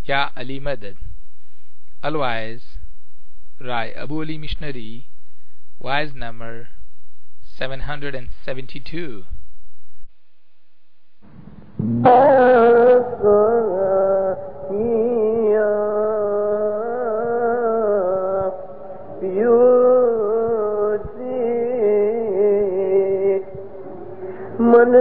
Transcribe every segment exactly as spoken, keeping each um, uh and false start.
Ya Ali Madad. Otherwise, Rai Abu Ali Missionary, wise number seven hundred seventy-two. من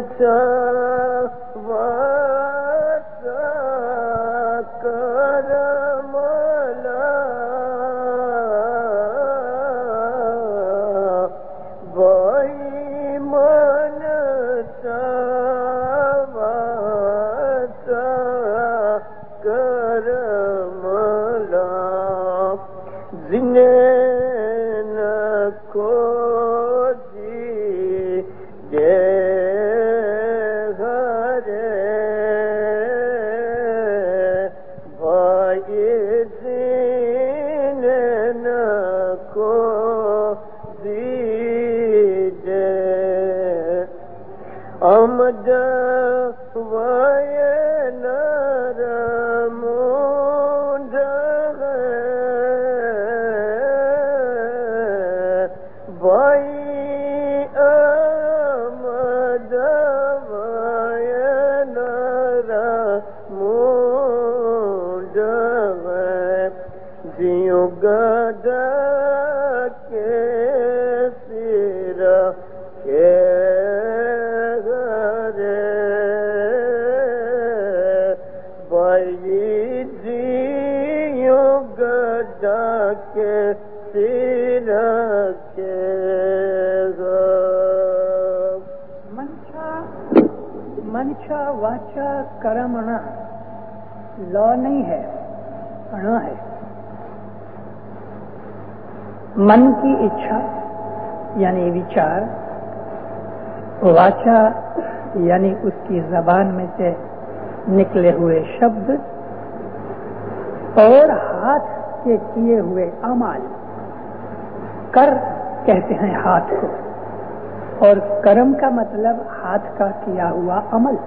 منشا واچا کرمنا لا نہیں ہے، انا ہے. من کی اچھا یعنی وچار، واچا یعنی اس کی زبان میں سے نکلے ہوئے شبد، اور ہاتھ کے کیے ہوئے اعمال. کر کہتے ہیں ہاتھ کو، اور کرم کا مطلب ہاتھ کا کیا ہوا عمل.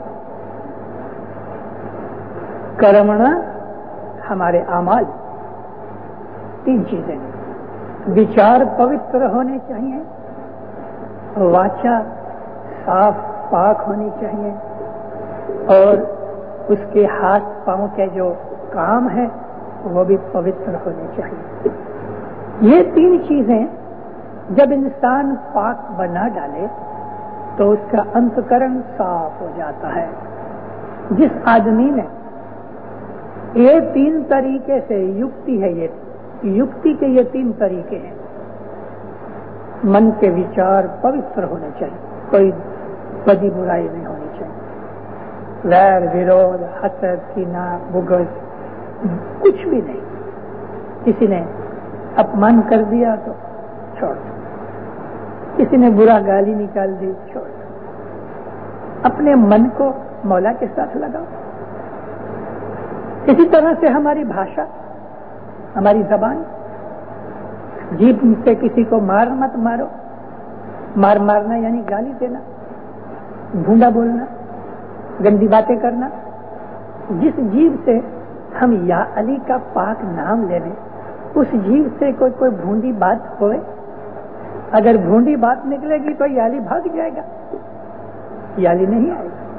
کرمنا ہمارے اعمال. تین چیزیں: وچار پوتر ہونے چاہیے، واچا صاف پاک ہونی چاہیے، اور اس کے ہاتھ پاؤں کے جو کام ہے وہ بھی پوتر ہونے چاہیے. یہ تین چیزیں جب انسان پاک بنا ڈالے تو اس کا انتکرن صاف ہو جاتا ہے. جس آدمی نے یہ تین طریقے سے یکتی ہے، یہ یکتی کے یہ تین طریقے ہیں. من کے وچار پوتر ہونے چاہیے، کوئی بدی برائی نہیں ہونی چاہیے، ویر ورودھ حسد کینہ بغض کچھ بھی نہیں. کسی نے اپمان کر دیا تو چھوڑ دو، کسی نے برا گالی نکال دی چھوڑ دو. اپنے من کو مولا کے ساتھ لگاؤ. اسی طرح سے ہماری بھاشا، ہماری زبان، جیب سے کسی کو مار مت مارو. مار مارنا یعنی گالی دینا، بھونڈا بولنا، گندی باتیں کرنا. جس جیب سے ہم یا علی کا پاک نام لے لیں، اس جیب سے کوئی کوئی بھونڈی بات ہوئے، اگر بھونڈی بات نکلے گی تو یالی بھاگ جائے گا، یالی نہیں آئے گا.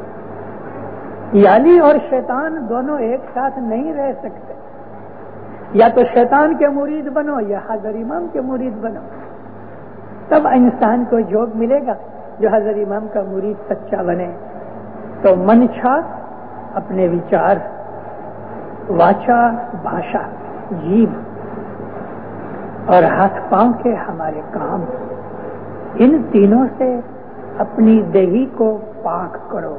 یالی اور شیطان دونوں ایک ساتھ نہیں رہ سکتے. یا تو شیطان کے مرید بنو یا حضرت امام کے مرید بنو، تب انسان کو جوگ ملے گا جو حضرت امام کا مرید سچا بنے. تو منشا اپنے وچار، واچا بھاشا جیب، اور ہاتھ پاؤں کے ہمارے کام، ان تینوں سے اپنی دیہی کو پاک کرو،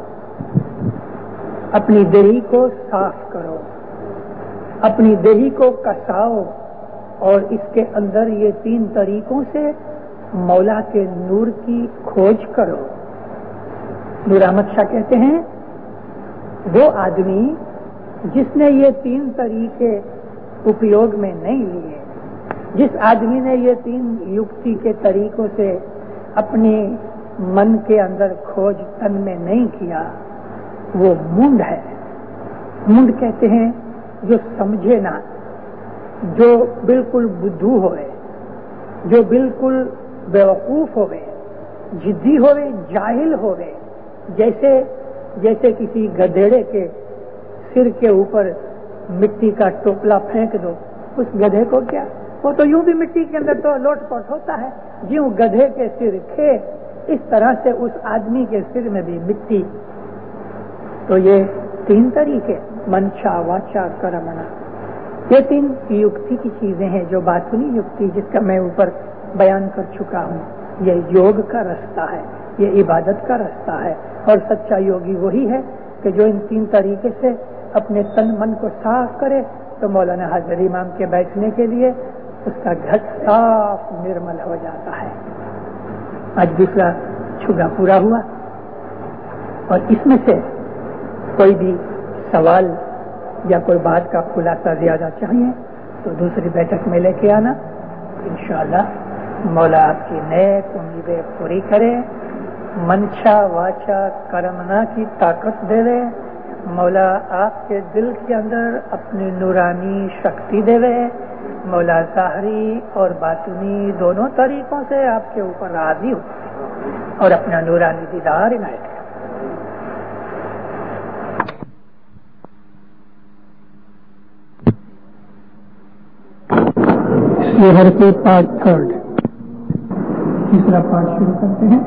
اپنی دیہی کو صاف کرو، اپنی دیہی کو کساؤ، اور اس کے اندر یہ تین طریقوں سے مولا کے نور کی کھوج کرو. نور احمد شاہ کہتے ہیں وہ آدمی جس نے یہ تین طریقے اپیوگ میں نہیں لیے، جس آدمی نے یہ تین یکتی کے طریقوں سے اپنی من کے اندر کھوج تن میں نہیں کیا، وہ منڈ ہے. منڈ کہتے ہیں جو سمجھے نہ، جو بالکل بدھو ہوئے، جو بالکل بیوقوف ہوئے، جدی ہوئے، جاہل ہوئے، جیسے جیسے کسی گدھیڑے کے سر کے اوپر مٹی کا ٹوپلا پھینک دو، اس گدھے کو کیا، وہ تو یوں بھی مٹی کے اندر تو لوٹ پوٹ ہوتا ہے، جیوں گدھے کے سر کھے اس طرح سے اس آدمی کے سر میں بھی مٹی۔ تو یہ تین طریقے، منشا، واچا، کرمنا، یہ تین یکتی کی چیزیں ہیں جو باطنی یکتی جس کا میں اوپر بیان کر چکا ہوں، یہ یوگ کا رستہ ہے، یہ عبادت کا رستہ ہے، اور سچا یوگی وہی ہے کہ جو ان تین طریقے سے اپنے تن من کو صاف کرے تو مولانا حاضر امام کے بیٹھنے کے لیے اس کا گھٹ صاف نرمل ہو جاتا ہے۔ آج دوسرا چھگا پورا ہوا، اور اس میں سے کوئی بھی سوال یا کوئی بات کا خلاصہ زیادہ چاہیے تو دوسری بیٹھک میں لے کے آنا، انشاءاللہ مولا آپ کی نیک امیدیں پوری کرے، منشا واچا کرمنا کی طاقت دے دے، مولا آپ کے دل کے اندر اپنی نورانی شکتی دے دے، مولا ظاہری اور باطنی دونوں طریقوں سے آپ کے اوپر راضی ہو اور اپنا نورانی دیدار عنایت کرے۔ یہ ہر کوئی پارٹ تھرڈ، تیسرا پارٹ شروع کرتے ہیں۔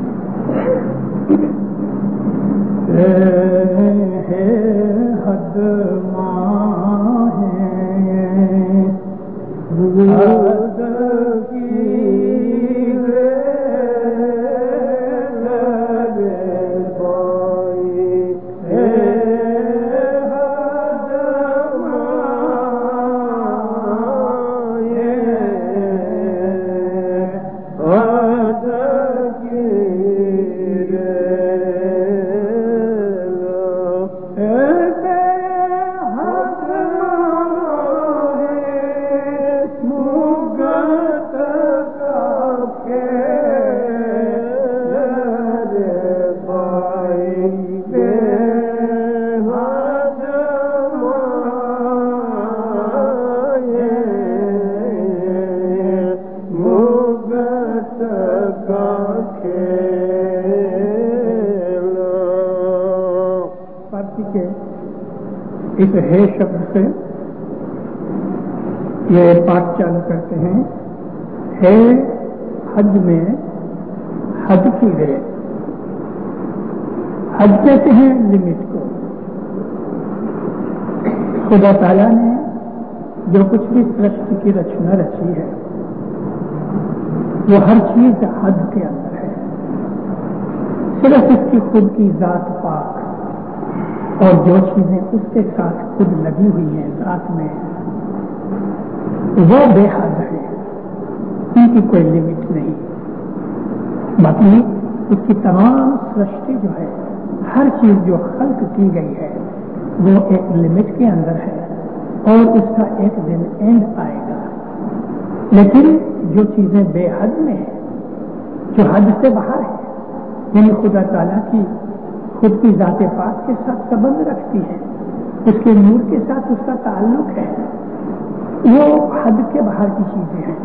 حد ماں ہے حد کی اس ہے شبد سے یہ پاٹ چالو کرتے ہیں۔ ہے حد میں حد کی رے، حد کہتے ہیں لمٹ کو۔ خدا تعالیٰ نے جو کچھ بھی سرشٹی کی رچنا رچی ہے وہ ہر چیز حد کے اندر ہے، صرف اس کی خود کی ذات پاک اور جو چیزیں اس کے ساتھ خود لگی ہوئی ہیں ذات میں وہ بے حد ہے، ان کی کوئی لمٹ نہیں۔ باقی اس کی تمام سرشٹی جو ہے، ہر چیز جو خلق کی گئی ہے وہ ایک لمٹ کے اندر ہے اور اس کا ایک دن اینڈ آئے گا۔ لیکن جو چیزیں بے حد میں ہیں، جو حد سے باہر ہے، یعنی خدا تعالیٰ کی خود کی ذات پاک کے ساتھ سبند رکھتی ہے، اس کے نور کے ساتھ اس کا تعلق ہے، وہ حد کے باہر کی چیزیں ہیں۔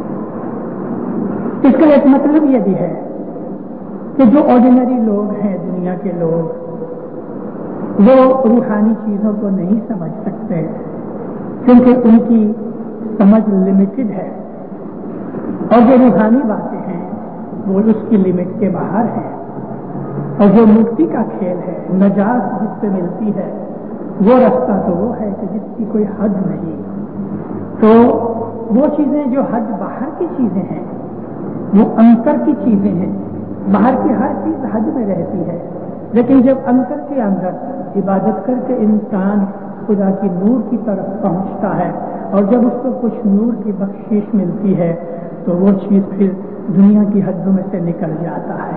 اس کا ایک مطلب یہ بھی ہے کہ جو آرڈینری لوگ ہیں، دنیا کے لوگ، وہ روحانی چیزوں کو نہیں سمجھ سکتے کیونکہ ان کی سمجھ لمیٹڈ ہے، اور جو روحانی باتیں ہیں وہ اس کی لمٹ کے باہر ہیں، اور جو مکتی کا کھیل ہے، نجات جس سے ملتی ہے، وہ رستہ تو وہ ہے کہ جس کی کوئی حد نہیں۔ تو وہ چیزیں جو حد باہر کی چیزیں ہیں وہ انتر کی چیزیں ہیں، باہر کی ہر چیز حد میں رہتی ہے، لیکن جب انتر کے اندر عبادت کر کے انسان خدا کی نور کی طرف پہنچتا ہے اور جب اس کو کچھ نور کی بخشش ملتی ہے تو وہ چیز پھر دنیا کی حدوں میں سے نکل جاتا ہے۔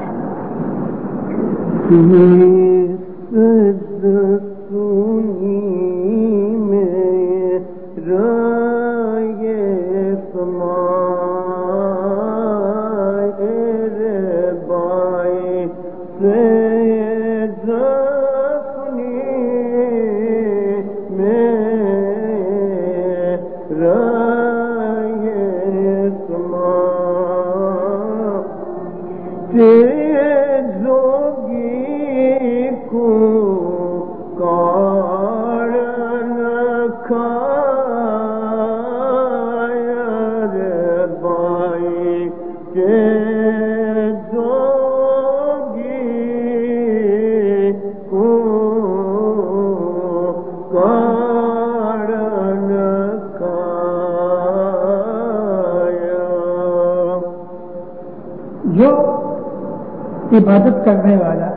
میں جو عبادت کرنے والا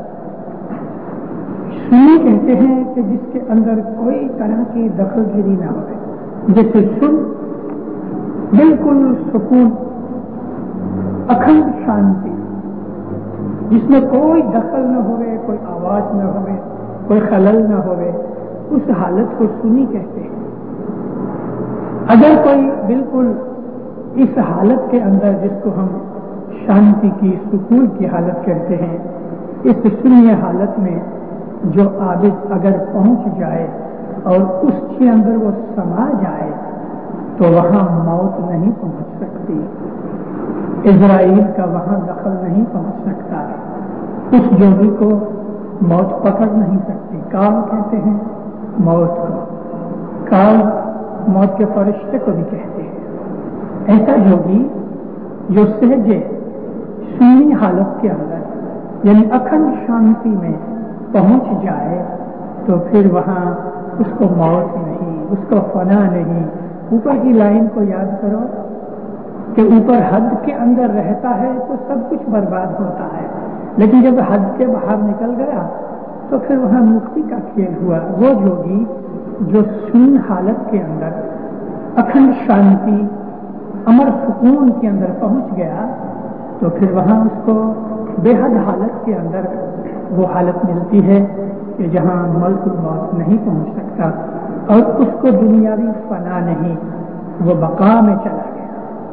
سنی کہتے ہیں کہ جس کے اندر کوئی طرح کی دخل گیری نہ ہو، جیسے سن بالکل سکون، اکھنڈ شانتی، جس میں کوئی دخل نہ ہوئے، کوئی آواز نہ ہوئے، کوئی خلل نہ ہوئے، اس حالت کو سنی کہتے ہیں۔ اگر کوئی بالکل اس حالت کے اندر، جس کو ہم شانتی کی، سکون کی حالت کہتے ہیں، اس سنی حالت میں جو عابد اگر پہنچ جائے اور اس کے اندر وہ سما جائے تو وہاں موت نہیں پہنچ سکتی، اسرائیل کا وہاں دخل نہیں پہنچ سکتا، اس جوگی کو موت پکڑ نہیں سکتی۔ کال کہتے ہیں موت کو، کال موت کے فرشتے کو بھی کہتے ہیں۔ ایسا جوگی جو سہجے سنی حالت کے اندر یعنی اکھنڈ شانتی میں پہنچ جائے تو پھر وہاں اس کو موت نہیں، اس کو فنا نہیں۔ اوپر کی لائن کو یاد کرو کہ اوپر حد کے اندر رہتا ہے تو سب کچھ برباد ہوتا ہے، لیکن جب حد کے باہر نکل گیا تو پھر وہاں مکتی کا کھیل ہوا۔ وہ جوگی جو سن حالت کے اندر اکھنڈ شانتی، امر سکون کے اندر پہنچ گیا تو پھر وہاں اس کو بے حد حالت کے اندر وہ حالت ملتی ہے کہ جہاں ملک الموت نہیں پہنچ سکتا، اور اس کو دنیاوی فنا نہیں، وہ بقا میں چلا گیا۔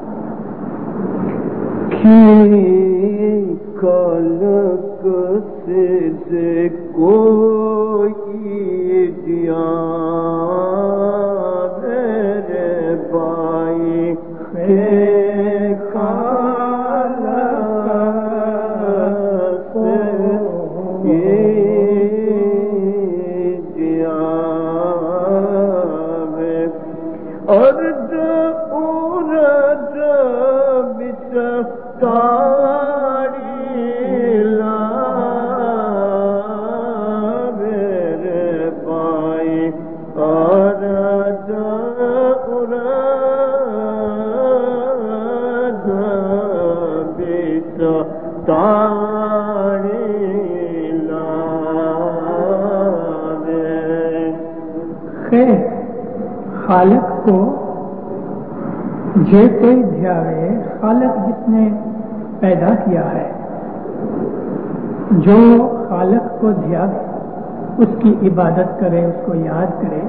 خلق سے کوئی دیا میرے بھائی خالق کو جے کوئی دھیاوے، خالق جس نے پیدا کیا ہے، جو خالق کو دھیاوے، اس کی عبادت کرے، اس کو یاد کرے۔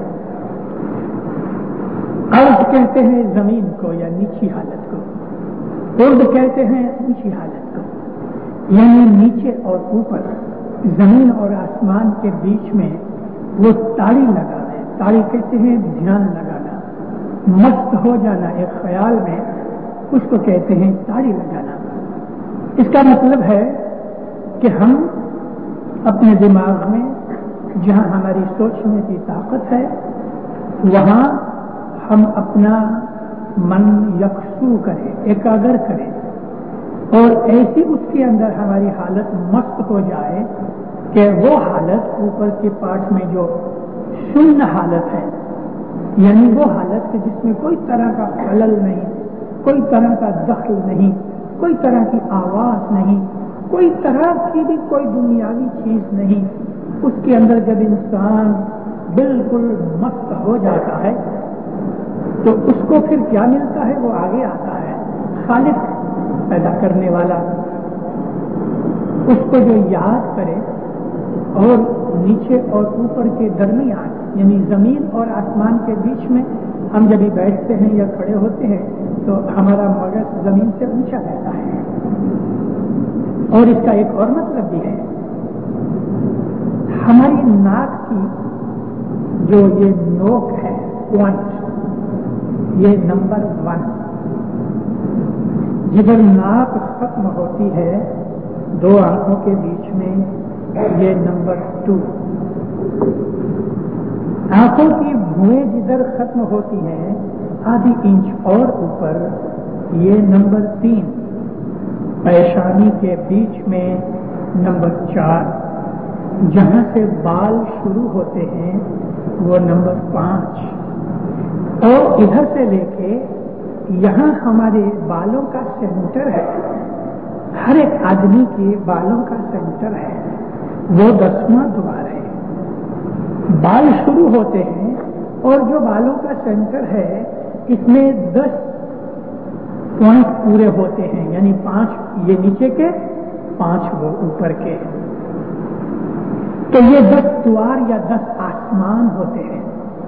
ارض کہتے ہیں زمین کو یا نیچی حالت کو، ارض کہتے ہیں اونچی حالت کو، یعنی نیچے اور اوپر، زمین اور آسمان کے بیچ میں وہ تاڑی لگا دے۔ تاڑی کہتے ہیں دھیان لگانا، مست ہو جانا ایک خیال میں، اس کو کہتے ہیں تاڑی لگانا۔ اس کا مطلب ہے کہ ہم اپنے دماغ میں جہاں ہماری سوچنے کی طاقت ہے وہاں ہم اپنا من یکسو کریں، ایکاگر کریں، اور ایسی اس کے اندر ہماری حالت مست ہو جائے کہ وہ حالت اوپر کے پارٹ میں جو شن حالت ہے، یعنی وہ حالت جس میں کوئی طرح کا خلل نہیں، کوئی طرح کا دخل نہیں، کوئی طرح کی آواز نہیں، کوئی طرح کی بھی کوئی دنیاوی چیز نہیں، اس کے اندر جب انسان بالکل مست ہو جاتا ہے تو اس کو پھر کیا ملتا ہے؟ وہ آگے آتا ہے خالق پیدا کرنے والا، اس کو جو یاد کرے، اور نیچے اور اوپر کے درمیان یعنی زمین اور آسمان کے بیچ میں ہم جب بیٹھتے ہیں یا کھڑے ہوتے ہیں تو ہمارا مغز زمین سے اونچا رہتا ہے۔ اور اس کا ایک اور مطلب بھی ہے، ہماری ناک کی جو یہ نوک ہے پوائنٹ، یہ نمبر ون، جدھر ناک ختم ہوتی ہے دو آنکھوں کے بیچ میں، یہ نمبر ٹو، آنکھوں کی بھویں جدھر ختم ہوتی ہے آدھی انچ اور اوپر، یہ نمبر تین، پیشانی کے بیچ میں نمبر چار، جہاں سے بال شروع ہوتے ہیں وہ نمبر پانچ، اور ادھر سے لے کے یہاں ہمارے بالوں کا سینٹر ہے، ہر ایک آدمی کے بالوں کا سینٹر ہے، وہ دسواں دوار ہے۔ بال شروع ہوتے ہیں اور جو بالوں کا سینٹر ہے اس میں دس پوائنٹ پورے ہوتے ہیں، یعنی پانچ یہ نیچے کے، پانچ وہ اوپر کے، تو یہ دس دوار یا دس آسمان ہوتے ہیں۔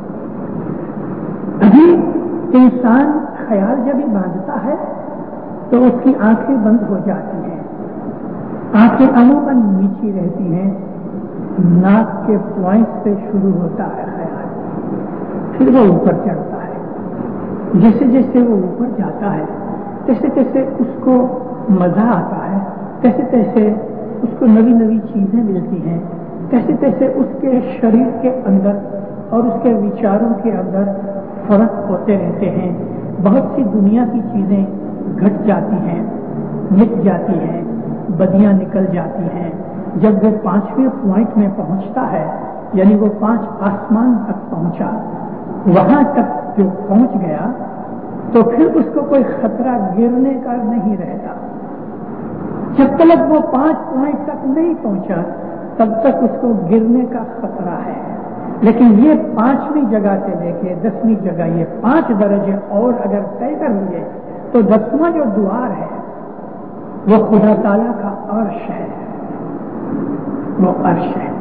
ابھی انسان خیال جب ہی باندھتا ہے تو اس کی آنکھیں بند ہو جاتی ہیں، آنکھیں عموماً نیچی رہتی ہیں، ناک کے پوائنٹ سے شروع ہوتا ہے خیال، پھر وہ اوپر چڑھتا ہے۔ جیسے جیسے وہ اوپر جاتا ہے تیسے تیسے اس کو مزہ آتا ہے، تیسے تیسے اس کو نئی نئی چیزیں ملتی ہیں، تیسے تیسے اس کے شریر کے اندر اور اس کے وچاروں کے اندر فرق ہوتے رہتے ہیں۔ بہت سی دنیا کی چیزیں گھٹ جاتی ہیں، مٹ جاتی ہیں، بدیاں نکل جاتی ہیں۔ جب وہ پانچویں پوائنٹ میں پہنچتا ہے، یعنی وہ پانچ آسمان تک پہنچا، وہاں تک جو پہنچ گیا تو پھر اس کو کوئی خطرہ گرنے کا نہیں رہتا۔ جب تک وہ پانچ پوائنٹ تک نہیں پہنچا تب تک اس کو گرنے کا خطرہ ہے، لیکن یہ پانچویں جگہ سے لے کے دسویں جگہ، یہ پانچ درجے اور اگر طے کر لیے تو دسواں جو دوار ہے وہ خدا تعالیٰ کا عرش ہے، وہ عرش ہے،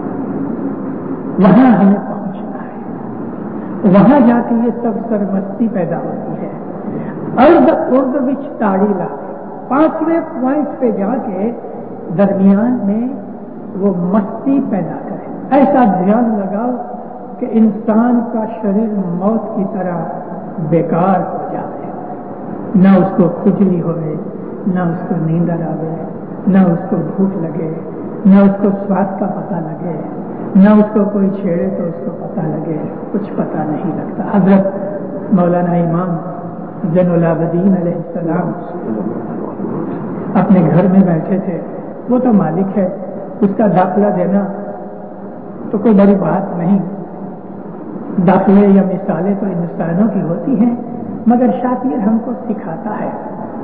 وہاں ہمیں پہنچنا ہے۔ وہاں جا کے یہ سب سرمستی پیدا ہوتی ہے۔ ارد ارد وچ تاڑی لا، پانچویں پوائنٹ پہ جا کے درمیان میں وہ مستی پیدا کرے۔ ایسا دھیان لگاؤ کہ انسان کا شریر موت کی طرح بیکار ہو جائے، نہ اس کو کھجلی ہوئے، نہ اس کو نیند آئے، نہ اس کو بھوک لگے، نہ اس کو سواد کا پتہ لگے، نہ اس کو کوئی چھیڑے تو اس کو پتہ لگے، کچھ پتہ نہیں لگتا۔ حضرت مولانا امام زین العابدین علیہ السلام اپنے گھر میں بیٹھے تھے، وہ تو مالک ہے، اس کا داخلہ دینا تو کوئی بڑی بات نہیں، داخلے یا مثالیں تو انسانوں کی ہوتی ہیں، مگر شاطر ہم کو سکھاتا ہے۔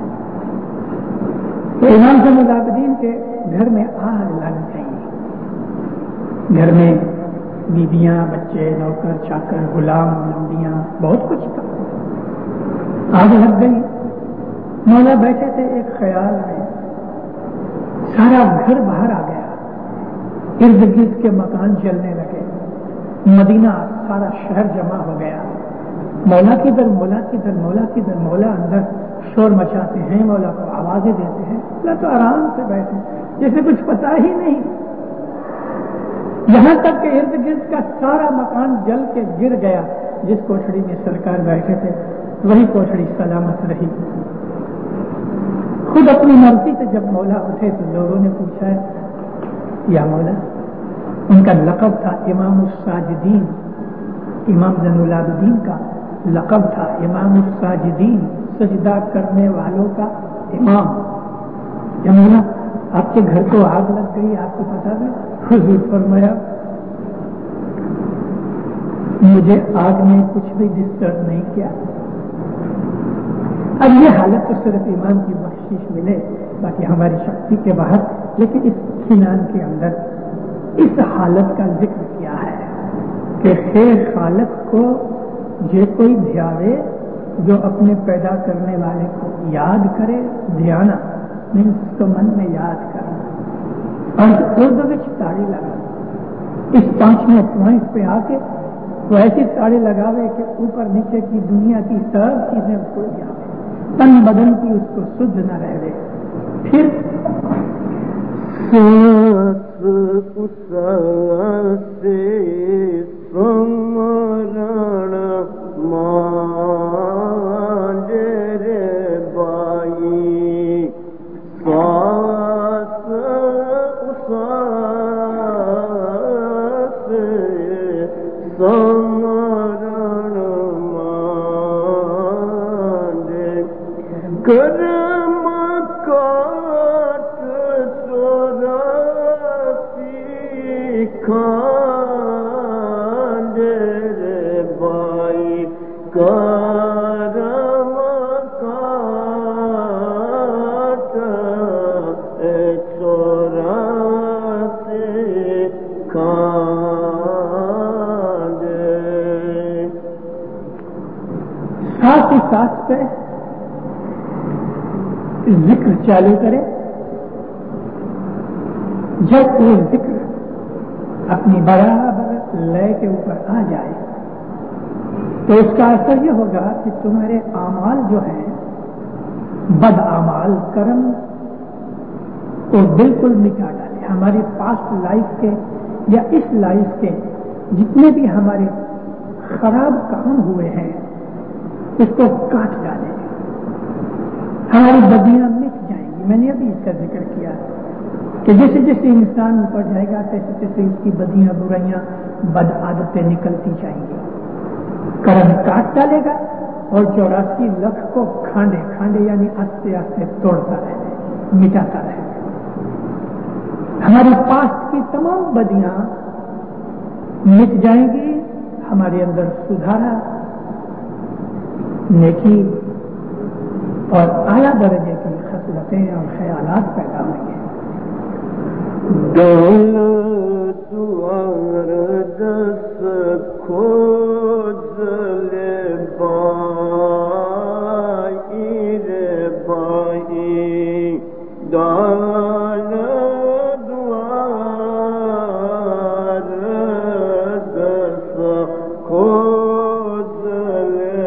تو امام زین العابدین کے گھر میں آگ لگ گئی، گھر میں بیویاں، بچے، نوکر چاکر، غلام، لمبیاں، بہت کچھ تھا، آگ لگ گئی۔ مولا بیٹھے تھے، ایک خیال میں سارا گھر باہر آ گیا، ارد گرد کے مکان جلنے لگے، مدینہ سارا شہر جمع ہو گیا، مولا کی در مولا کی در مولا کی در مولا اندر شور مچاتے ہیں، مولا کو آوازیں دیتے ہیں، مولا تو آرام سے بیٹھے جیسے کچھ پتا ہی نہیں، یہاں تک کہ ارد گرد کا سارا مکان جل کے گر گیا۔ جس کوٹھڑی میں سرکار بیٹھے تھے وہی کوٹھڑی سلامت رہی۔ خود اپنی مرضی سے جب مولا اٹھے تو لوگوں نے پوچھا یا مولا، ان کا لقب تھا امام الساجدین، امام زین العابدین کا لقب تھا امام الساجدین، سجدہ کرنے والوں کا امام۔ یا مولا آپ کے گھر کو آگ لگ گئی، آپ کو پتا ہے؟ حضور فرمایا مجھے آگ نے کچھ بھی ڈسٹرب نہیں کیا۔ اب یہ حالت تو صرف ایمان کی بخشش ملے، باقی ہماری شکتی کے باہر، لیکن اس خنان کے اندر اس حالت کا ذکر کیا ہے کہ خیر خالق کو یہ کوئی دھیاوے جو اپنے پیدا کرنے والے کو یاد کرے، دھیانا مینس کو من میں یاد کرنا، اور اردو میں تاڑی لگا۔ اس پانچویں پوائنٹ پہ آ کے وہ ایسی تاڑی لگاوے کہ اوپر نیچے کی دنیا کی سب چیزیں بھول جائیں، تن بدن کی اس کو سدھ نہ رہے۔ پھر کرم کاٹ چوراسی کرم کاٹ چوراسی کھان ساتھ ہی ساتھ پہ ذکر چالو کرے. جب وہ ذکر اپنی برابر لے کے اوپر آ جائے تو اس کا اثر یہ ہوگا کہ تمہارے اعمال جو ہیں بد اعمال کرم کو بالکل مٹا ڈالے. ہماری پاسٹ لائف کے یا اس لائف کے جتنے بھی ہمارے خراب کام ہوئے ہیں اس کو کاٹ ڈالے. ہماری بدیاں مٹ جائیں گی. میں نے ابھی اس کا ذکر کیا کہ جیسے جیسے انسان اوپر جائے گا تیسے تیسے اس کی بدیاں برائیاں بد عادتیں نکلتی جائیں گی. کرم کاٹ ڈالے گا اور چوراسی لاکھ کو کھانڈے کھانڈے یعنی آستے آستے توڑتا رہے گا, مٹاتا رہے گا. ہماری پاسٹ کی تمام بدیاں مٹ جائیں گی. ہمارے اندر سدھارا, نیکی اور اعلیٰ درجے کی خصلتیں اور خیالات پیدا ہوں گے. دولت دس کھوج لے بائی رے بائی دال دوار دس کھوج لے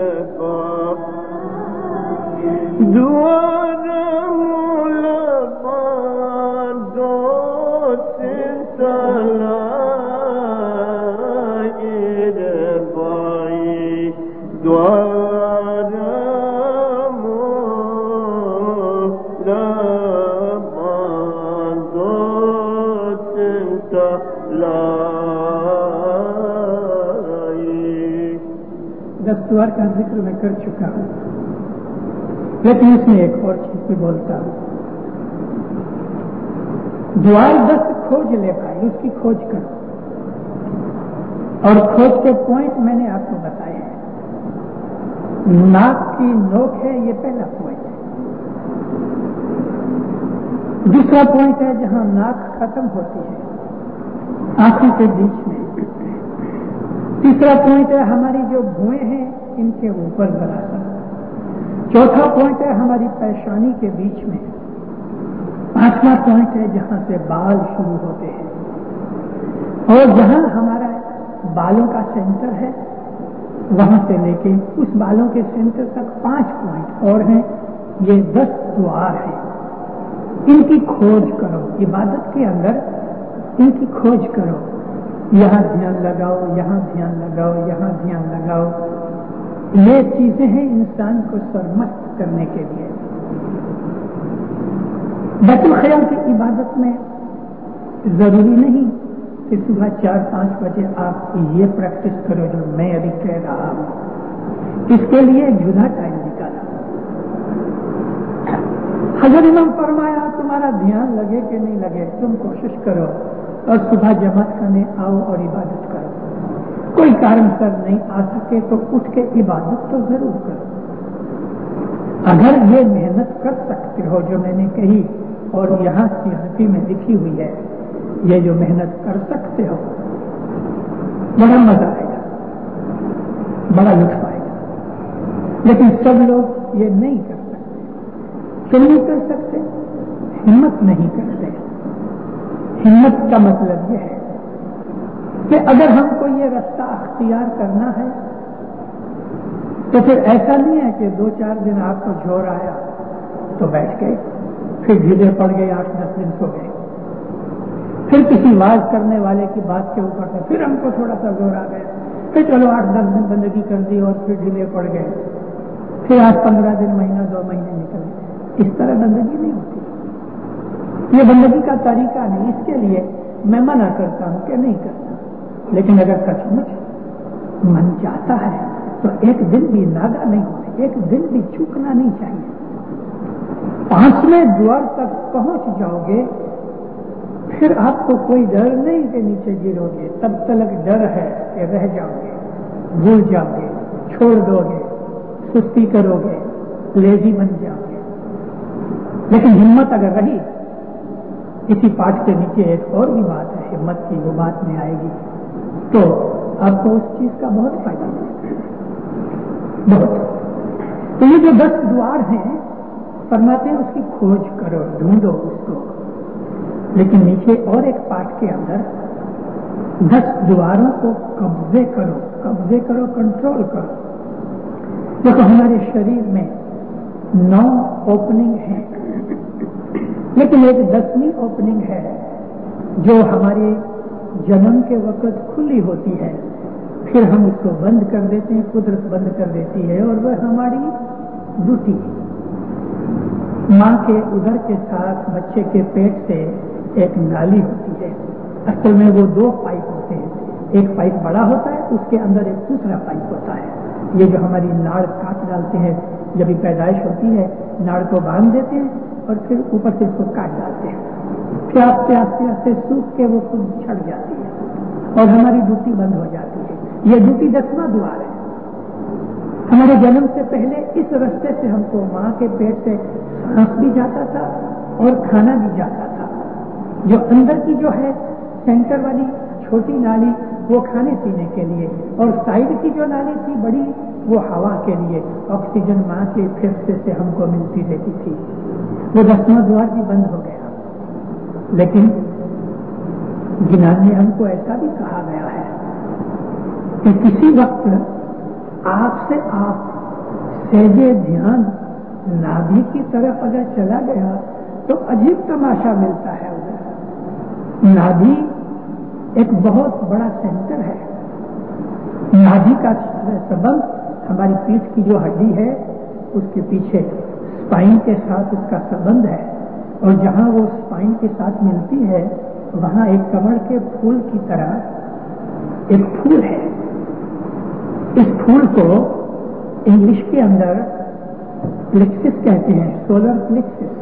بائی دوار مول بادو دوار مولا باندو چنتا لائی. دستوار کا ذکر میں کر چکا ہوں, لیکن اس میں ایک اور چیز بھی بولتا ہوں. دوار دس کھوج لے بھائی, اس کی کھوج کرو. اور کھوج کے پوائنٹ میں نے آپ کو بتائے ہیں. ناک کی نوک ہے, یہ پہلا پوائنٹ ہے. دوسرا پوائنٹ ہے جہاں ناک ختم ہوتی ہے آنکھوں کے بیچ میں. تیسرا پوائنٹ ہے ہماری جو بھوئیں ہیں ان کے اوپر برابر. چوتھا پوائنٹ ہے ہماری پیشانی کے بیچ میں. پانچواں پوائنٹ ہے جہاں سے بال شروع ہوتے ہیں, اور جہاں ہمارا بالوں کا سینٹر ہے وہاں سے لے کے اس بالوں کے سینٹر تک پانچ پوائنٹ اور ہیں. یہ دس دوار ہیں. ان کی کھوج کرو. عبادت کے اندر ان کی کھوج کرو. یہاں دھیان لگاؤ, یہاں دھیان لگاؤ, یہاں دھیان لگاؤ. یہ چیزیں ہیں انسان کو سرمست کرنے کے لیے. بیت الخیال کی عبادت میں ضروری نہیں کہ صبح چار پانچ بجے آپ یہ پریکٹس کرو جو میں ابھی کہہ رہا ہوں. اس کے لیے جدا ٹائم نکالا. حضرت امام فرمایا تمہارا دھیان لگے کہ نہیں لگے, تم کوشش کرو اور صبح جماعت کرنے آؤ اور عبادت کرو. کوئی کارن سر نہیں آ سکے تو اٹھ کے عبادت تو ضرور کرو. اگر یہ محنت کر سکتے ہو جو میں نے کہی اور یہاں سیاحتی میں لکھی ہوئی ہے, یہ جو محنت کر سکتے ہو بڑا مزہ آئے گا, بڑا لطف آئے گا. لیکن سب لوگ یہ نہیں کر سکتے. کیوں نہیں کر سکتے؟ ہمت نہیں کرتے. ہمت کا مطلب یہ ہے کہ اگر ہم کو یہ رستہ اختیار کرنا ہے تو پھر ایسا نہیں ہے کہ دو چار دن آپ کو جھور آیا تو بیٹھ گئے, پھر ڈھیلے پڑ گئے, آٹھ دس دن سو گئے, پھر کسی واز کرنے والے کی بات کے اوپر سے پھر ہم کو تھوڑا سا زور آ گیا, پھر چلو آٹھ دس دن بندگی کر دی اور پھر ڈھیلے پڑ گئے, پھر آج پندرہ دن مہینہ دو مہینے نکل گئے. اس طرح بندگی نہیں ہوتی. یہ بندگی کا طریقہ نہیں. اس کے لیے میں منع کرتا ہوں کہ نہیں کرنا. لیکن اگر سچ مچ من چاہتا ہے تو ایک دن بھی ناگا نہیں ہونا, ایک دن بھی چوکنا نہیں چاہیے. پانچویں دوار تک پہنچ جاؤ گے پھر آپ کو کوئی ڈر نہیں کہ نیچے گرو گے. تب تک ڈر ہے کہ رہ جاؤ گے, بھول جاؤ گے, چھوڑ دو گے، سستی کرو گے، لیزی بن جاؤ گے. لیکن ہمت اگر رہی، اسی پاٹ کے نیچے ایک اور بھی بات ہے ہمت کی، وہ بات میں آئے گی تو آپ کو اس چیز کا بہت فائدہ ملے گا، بہت. تو یہ جو دس دوار ہیں فرماتے ہیں اس کی کھوج کرو، ڈھونڈو اس کو. لیکن نیچے اور ایک پاٹ کے اندر دس دواروں کو قبضے کرو، قبضے کرو، کنٹرول کرو. دیکھو ہمارے شریر میں نو اوپننگ ہیں، لیکن ایک دسویں اوپننگ ہے جو ہمارے جنم کے وقت کھلی ہوتی ہے، پھر ہم اس کو بند کر دیتے ہیں، قدرت بند کر دیتی ہے، اور وہ ہماری ڈیوٹی. ماں کے ادھر کے ساتھ بچے کے پیٹ سے ایک نالی ہوتی ہے. اصل میں وہ دو پائپ ہوتے ہیں، ایک پائپ بڑا ہوتا ہے، اس کے اندر ایک دوسرا پائپ ہوتا ہے. یہ جو ہماری ناڑ کاٹ ڈالتے ہیں جب بھی پیدائش ہوتی ہے، ناڑ کو باندھ دیتے ہیں اور پھر اوپر سے اس کو کاٹ ڈالتے ہیں، پھر آستے آستے آستے سوکھ کے وہ خود چھڑ جاتی ہے اور ہماری ڈیوٹی بند ہو جاتی ہے. یہ ڈیوٹی دسواں دوار ہے. ہمارے جنم سے پہلے اس رستے سے ہم کو ماں کے پیٹ سے سانس بھی جاتا تھا اور کھانا بھی جاتا تھا. جو اندر کی جو ہے سینٹر والی چھوٹی نالی وہ کھانے پینے کے لیے، اور سائڈ کی جو نالی تھی بڑی وہ ہوا کے لیے، آکسیجن ماں کے پھیپھڑے سے ہم کو ملتی رہتی تھی. وہ دسواں دوار بھی بند ہو گیا. لیکن جنان میں ہم کو ایسا بھی کہا گیا ہے کہ کسی وقت آپ سے آپ سہجے دھیان نابھی کی طرف اگر چلا گیا تو عجیب تماشا ملتا ہے. ادھر نابھی ایک بہت بڑا سینٹر ہے. نابھی کا سبب ہماری پیٹھ کی جو ہڈی ہے اس کے پیچھے اسپائن کے ساتھ اس کا سبند ہے، اور جہاں وہ اسپائن کے ساتھ ملتی ہے وہاں ایک کمل کے پھول کی طرح ایک پھول ہے. اس پھول کو انگلش کے اندر پلیکسس کہتے ہیں، سولر پلیکسس.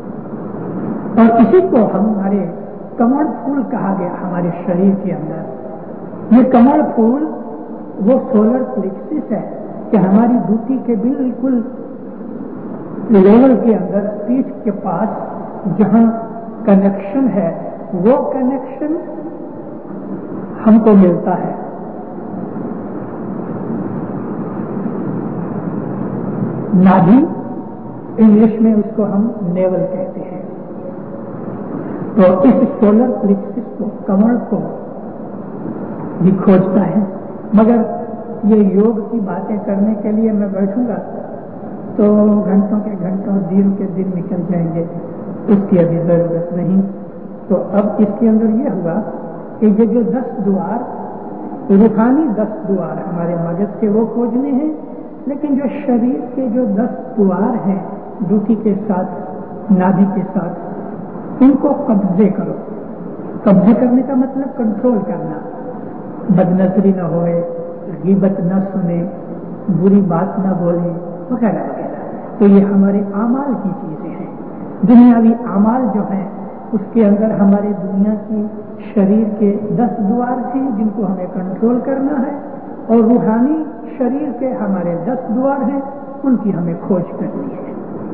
اور اسی کو ہمارے کمل پھول کہا گیا ہمارے شریر کے اندر. یہ کمل پھول وہ سولر پلیکسس ہے کہ ہماری ڈیوٹی کے بالکل لیول کے اندر پیٹھ کے پاس جہاں کنیکشن ہے وہ کنیکشن ہم کو ملتا ہے. نابھی انگلش میں اس کو ہم نیول کہتے ہیں. تو اس سولر پلیکسس کو کمل کو بھی کھوجتا ہے. مگر یہ یوگ کی باتیں کرنے کے لیے میں بیٹھوں گا تو گھنٹوں کے گھنٹوں دن کے دن نکل جائیں گے، اس کی ابھی ضرورت نہیں. تو اب اس کے اندر یہ ہوا کہ یہ جو دس دوار روحانی دس دوار ہمارے مغز کے وہ کھوجنے ہیں، لیکن جو شریر کے جو دس دوار ہیں ڈیوٹی کے ساتھ نابھی کے ساتھ ان کو قبضے کرو. قبضے کرنے کا مطلب کنٹرول کرنا، بد نظری نہ ہوئے، غیبت نہ سنے، بری بات نہ بولے وغیرہ وغیرہ. تو یہ ہمارے اعمال کی چیزیں ہیں. دنیاوی اعمال جو ہیں اس کے اندر ہمارے دنیا کی شریر کے دس دوار ہیں جن کو ہمیں کنٹرول کرنا ہے، اور روحانی شریر کے ہمارے دس دوار ہیں ان کی ہمیں کھوج کرنی ہے.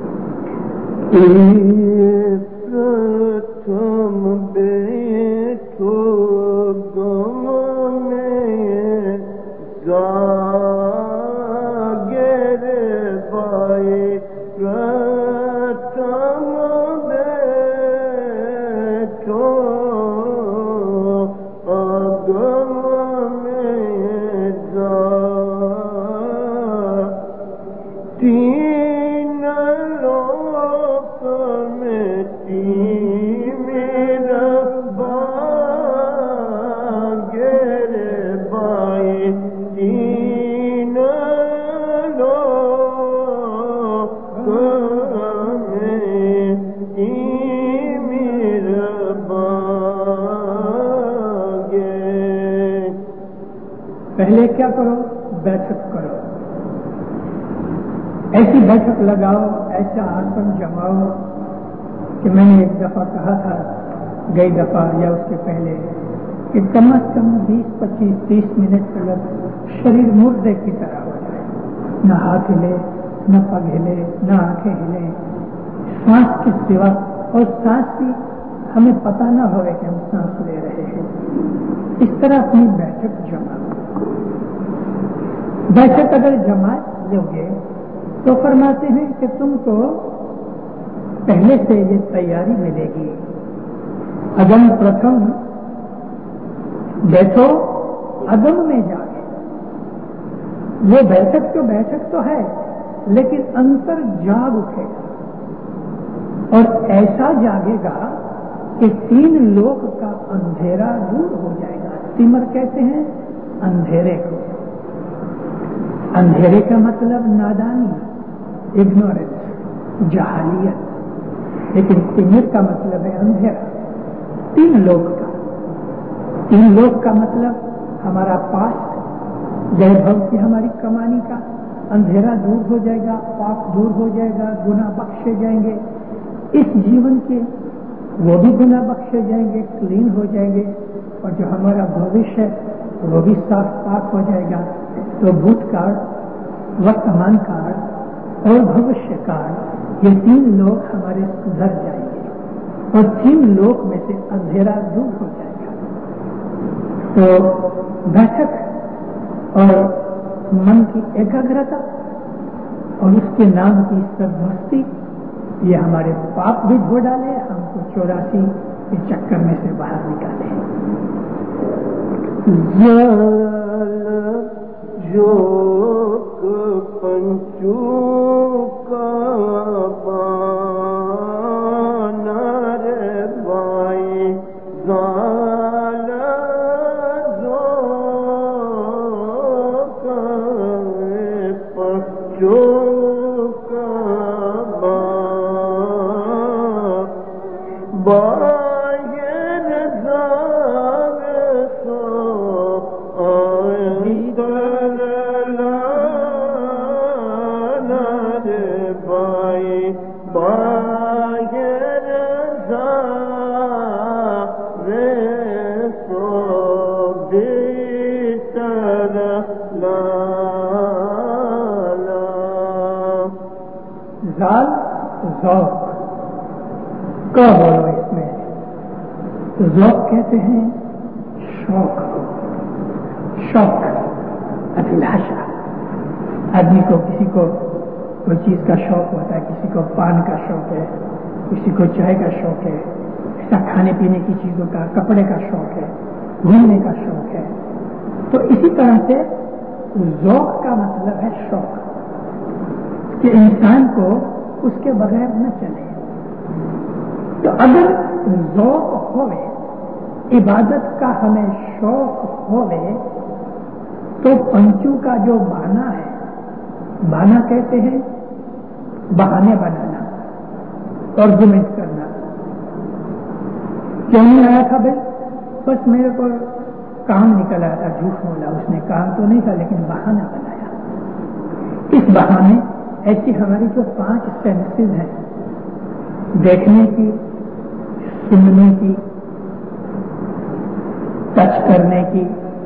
پہلے کیا کرو؟ بیٹھک کرو. ایسی بیٹھک لگاؤ، ایسا آسن جماؤ کہ میں نے ایک دفعہ کہا تھا گئی دفعہ یا اس کے پہلے کہ کم از کم بیس پچیس تیس منٹ تک شریر مردے کی طرح ہو جائے. نہ ہاتھ ہلے، نہ پگ ہلے، نہ آنکھیں ہلیں، سانس کے سوا، اور سانس بھی ہمیں پتہ نہ ہوئے کہ ہم سانس لے رہے ہیں. اس طرح اپنی بیٹھک جما بیٹھک اگر جما لو گے تو فرماتے ہیں کہ تم کو پہلے سے یہ تیاری ملے گی. اگم پرتھم بیٹھو اگم میں جاگے. وہ بیٹھک تو بیٹھک تو ہے لیکن انتر جاگ اٹھے گا اور ایسا جاگے گا کہ تین لوک کا اندھیرا دور ہو جائے گا. تمر کہتے ہیں اندھیرے کو. اندھیرے کا مطلب نادانی، اگنورینس، جہالیت، لیکن تمر کا مطلب ہے اندھیرا. تین لوک کا تین لوک کا مطلب ہمارا پاسٹ، جے بھو کی ہماری کمانی کا اندھیرا دور ہو جائے گا، پاپ دور ہو جائے گا، گناہ بخشے جائیں گے. اس جیون کے وہ بھی گناہ بخشے جائیں گے، کلین ہو جائیں گے، اور جو ہمارا بھوش ہے وہ بھی صاف پاک ہو جائے گا. تو بھوت کال، ورتمان کال اور بھوشیہ کال، یہ تین لوگ ہمارے سدھر جائیں گے اور تین لوگ میں سے اندھیرا دور ہو جائے گا. تو بیٹھک اور من کی ایکاگرتا اور اس کے نام کی سب مستی، یہ ہمارے پاپ بھی دھو ڈالے، ہم کو چوراسی کے چکر میں سے باہر نکالے. جوک پنچو کا بانا رے بائی زال جوک پنچو کا با زال ذوق کا بولو. اس میں ذوق کہتے ہیں شوق کو. شوق ابھیلاشا. آدمی کو کسی کو کوئی چیز کا شوق ہوتا ہے، کسی کو پان کا شوق ہے، کسی کو چائے کا شوق ہے، ایسا کھانے پینے کی چیزوں کا، کپڑے کا شوق ہے، گھومنے کا شوق ہے. تو اسی طرح سے ذوق کا مطلب ہے شوق، کہ انسان کو اس کے بغیر نہ چلے. تو اگر ذوق ہوئے، عبادت کا ہمیں شوق ہوئے، تو پنچو کا جو بانا ہے، بانا کہتے ہیں بہانے بنانا، آرگومنٹ کرنا. کیوں نہیں آیا تھا بھائی؟ بس میرے کو کام نکل آیا تھا، جھوٹ بولا. اس نے کام تو نہیں تھا لیکن بہانہ بنایا. اس بہانے ایسی ہماری جو پانچ سینسز ہیں، دیکھنے کی، سننے کی، ٹچ کرنے کی،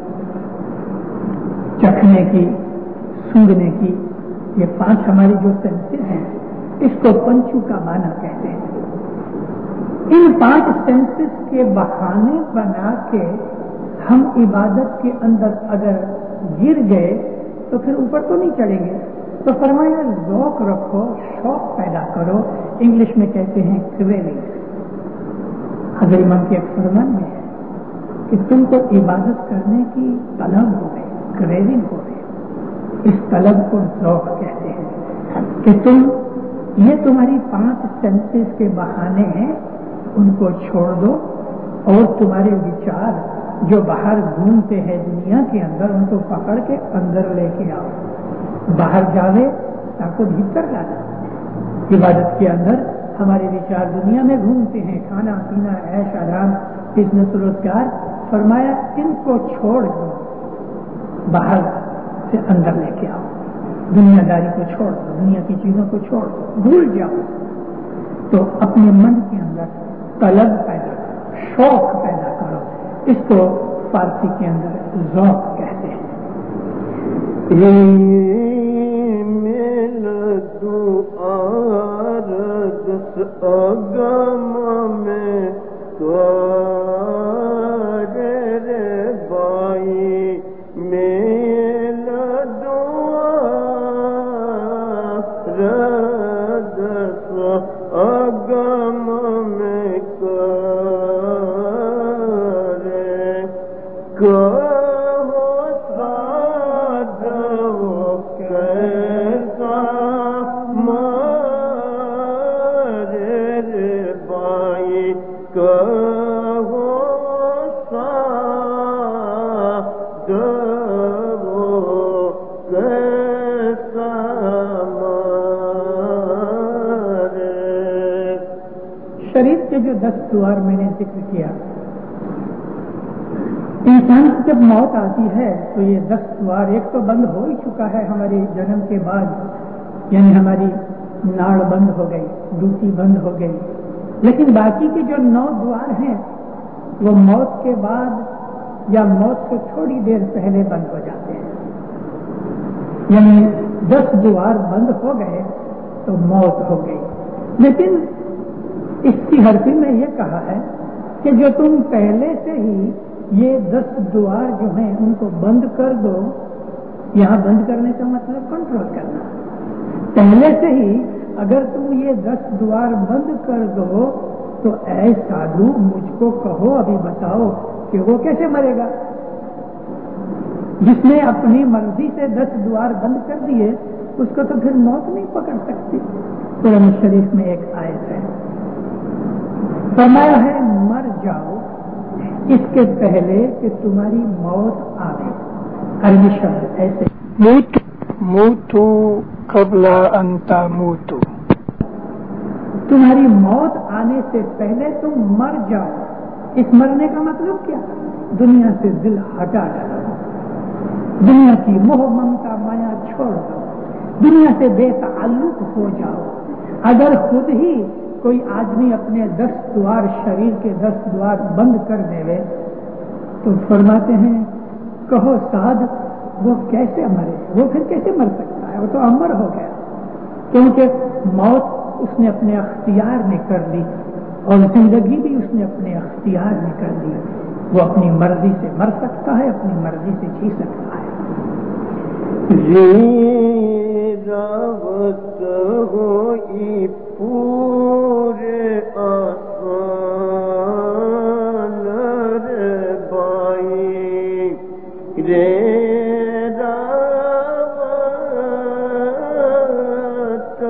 چکھنے کی، سونگنے کی، یہ پانچ ہماری جو سینسز ہیں، اس کو پنچو کا بانا کہتے ہیں. ان پانچ سینسز کے بہانے بنا کے ہم عبادت کے اندر اگر گر گئے تو پھر اوپر تو نہیں چڑھیں گے. تو فرمایا ذوق رکھو، شوق پیدا کرو. انگلش میں کہتے ہیں کریونگ. حضرت امام کے ایک فرمان میں ہے کہ تم کو عبادت کرنے کی طلب ہو گئی، کریونگ ہو گئی. اس طلب کو ذوق کہتے ہیں کہ تم یہ تمہاری پانچ سینسز کے بہانے ہیں، ان کو چھوڑ دو اور تمہارے وچار جو باہر گھومتے ہیں دنیا کے اندر، ان کو پکڑ کے اندر لے کے آؤ. باہر جاوے تاکہ بھیتر لانا. عبادت کے اندر ہمارے وچار دنیا میں گھومتے ہیں، کھانا پینا، عیش آرام، بزنس، روزگار. فرمایا ان کو چھوڑ دو، باہر سے اندر لے کے آؤ. دنیا داری کو چھوڑ دو، دنیا کی چیزوں کو چھوڑ دو، بھول جاؤ. تو اپنے من کے اندر طلب پیدا کرو، شوق پیدا کرو. اس کو فارسی کے اندر ذوق کہتے ہیں. कैसा मारे रे बाई कहो साध वो कैसा मारे। शरीर के जो दस द्वार मैंने जिक्र किया, इंसान की जब मौत आती है तो ये दस द्वार एक तो बंद हो ही चुका है हमारे जन्म के बाद, यानी हमारी नाड़ बंद हो गई, दूती बंद हो गई, लेकिन बाकी के जो नौ द्वार हैं वो मौत के बाद या मौत से थोड़ी देर पहले बंद हो जाते हैं। यानी दस द्वार बंद हो गए तो मौत हो गई। लेकिन इसकी हरफी में ये कहा है कि जो तुम पहले से ही ये दस द्वार जो हैं उनको बंद कर दो। यहाँ बंद करने का मतलब कंट्रोल करना। पहले से ही अगर तुम ये दस द्वार बंद कर दो तो ऐ साधु मुझको कहो, अभी बताओ कि वो कैसे मरेगा। जिसने अपनी मर्जी से दस द्वार बंद कर दिए उसको तो फिर मौत नहीं पकड़ सकती। कुरान शरीफ में एक आयत है, फरमाया है मर जाओ इसके पहले कि तुम्हारी मौत आवे। अरबी शब्द ऐसे मूतु मूतु कबला अंता मूतु, तुम्हारी मौत आने से पहले तुम मर जाओ। इस मरने का मतलब क्या? दुनिया से दिल हटा डालो, दुनिया की मोह ममता माया छोड़ दो, दुनिया से बेताल्लुक हो जाओ। अगर खुद ही कोई आदमी अपने दस द्वार, शरीर के दस द्वार बंद कर देवे तो फरमाते हैं कहो साध वो कैसे मरे, वो फिर कैसे मर सकता है, वो तो अमर हो गया। क्योंकि मौत उसने अपने अख्तियार में कर ली और जिंदगी भी उसने अपने अख्तियार में कर ली। वो अपनी मर्जी से मर सकता है, अपनी मर्जी से जी सकता है। रावत होई पूरे आसान रे बाई रे रावत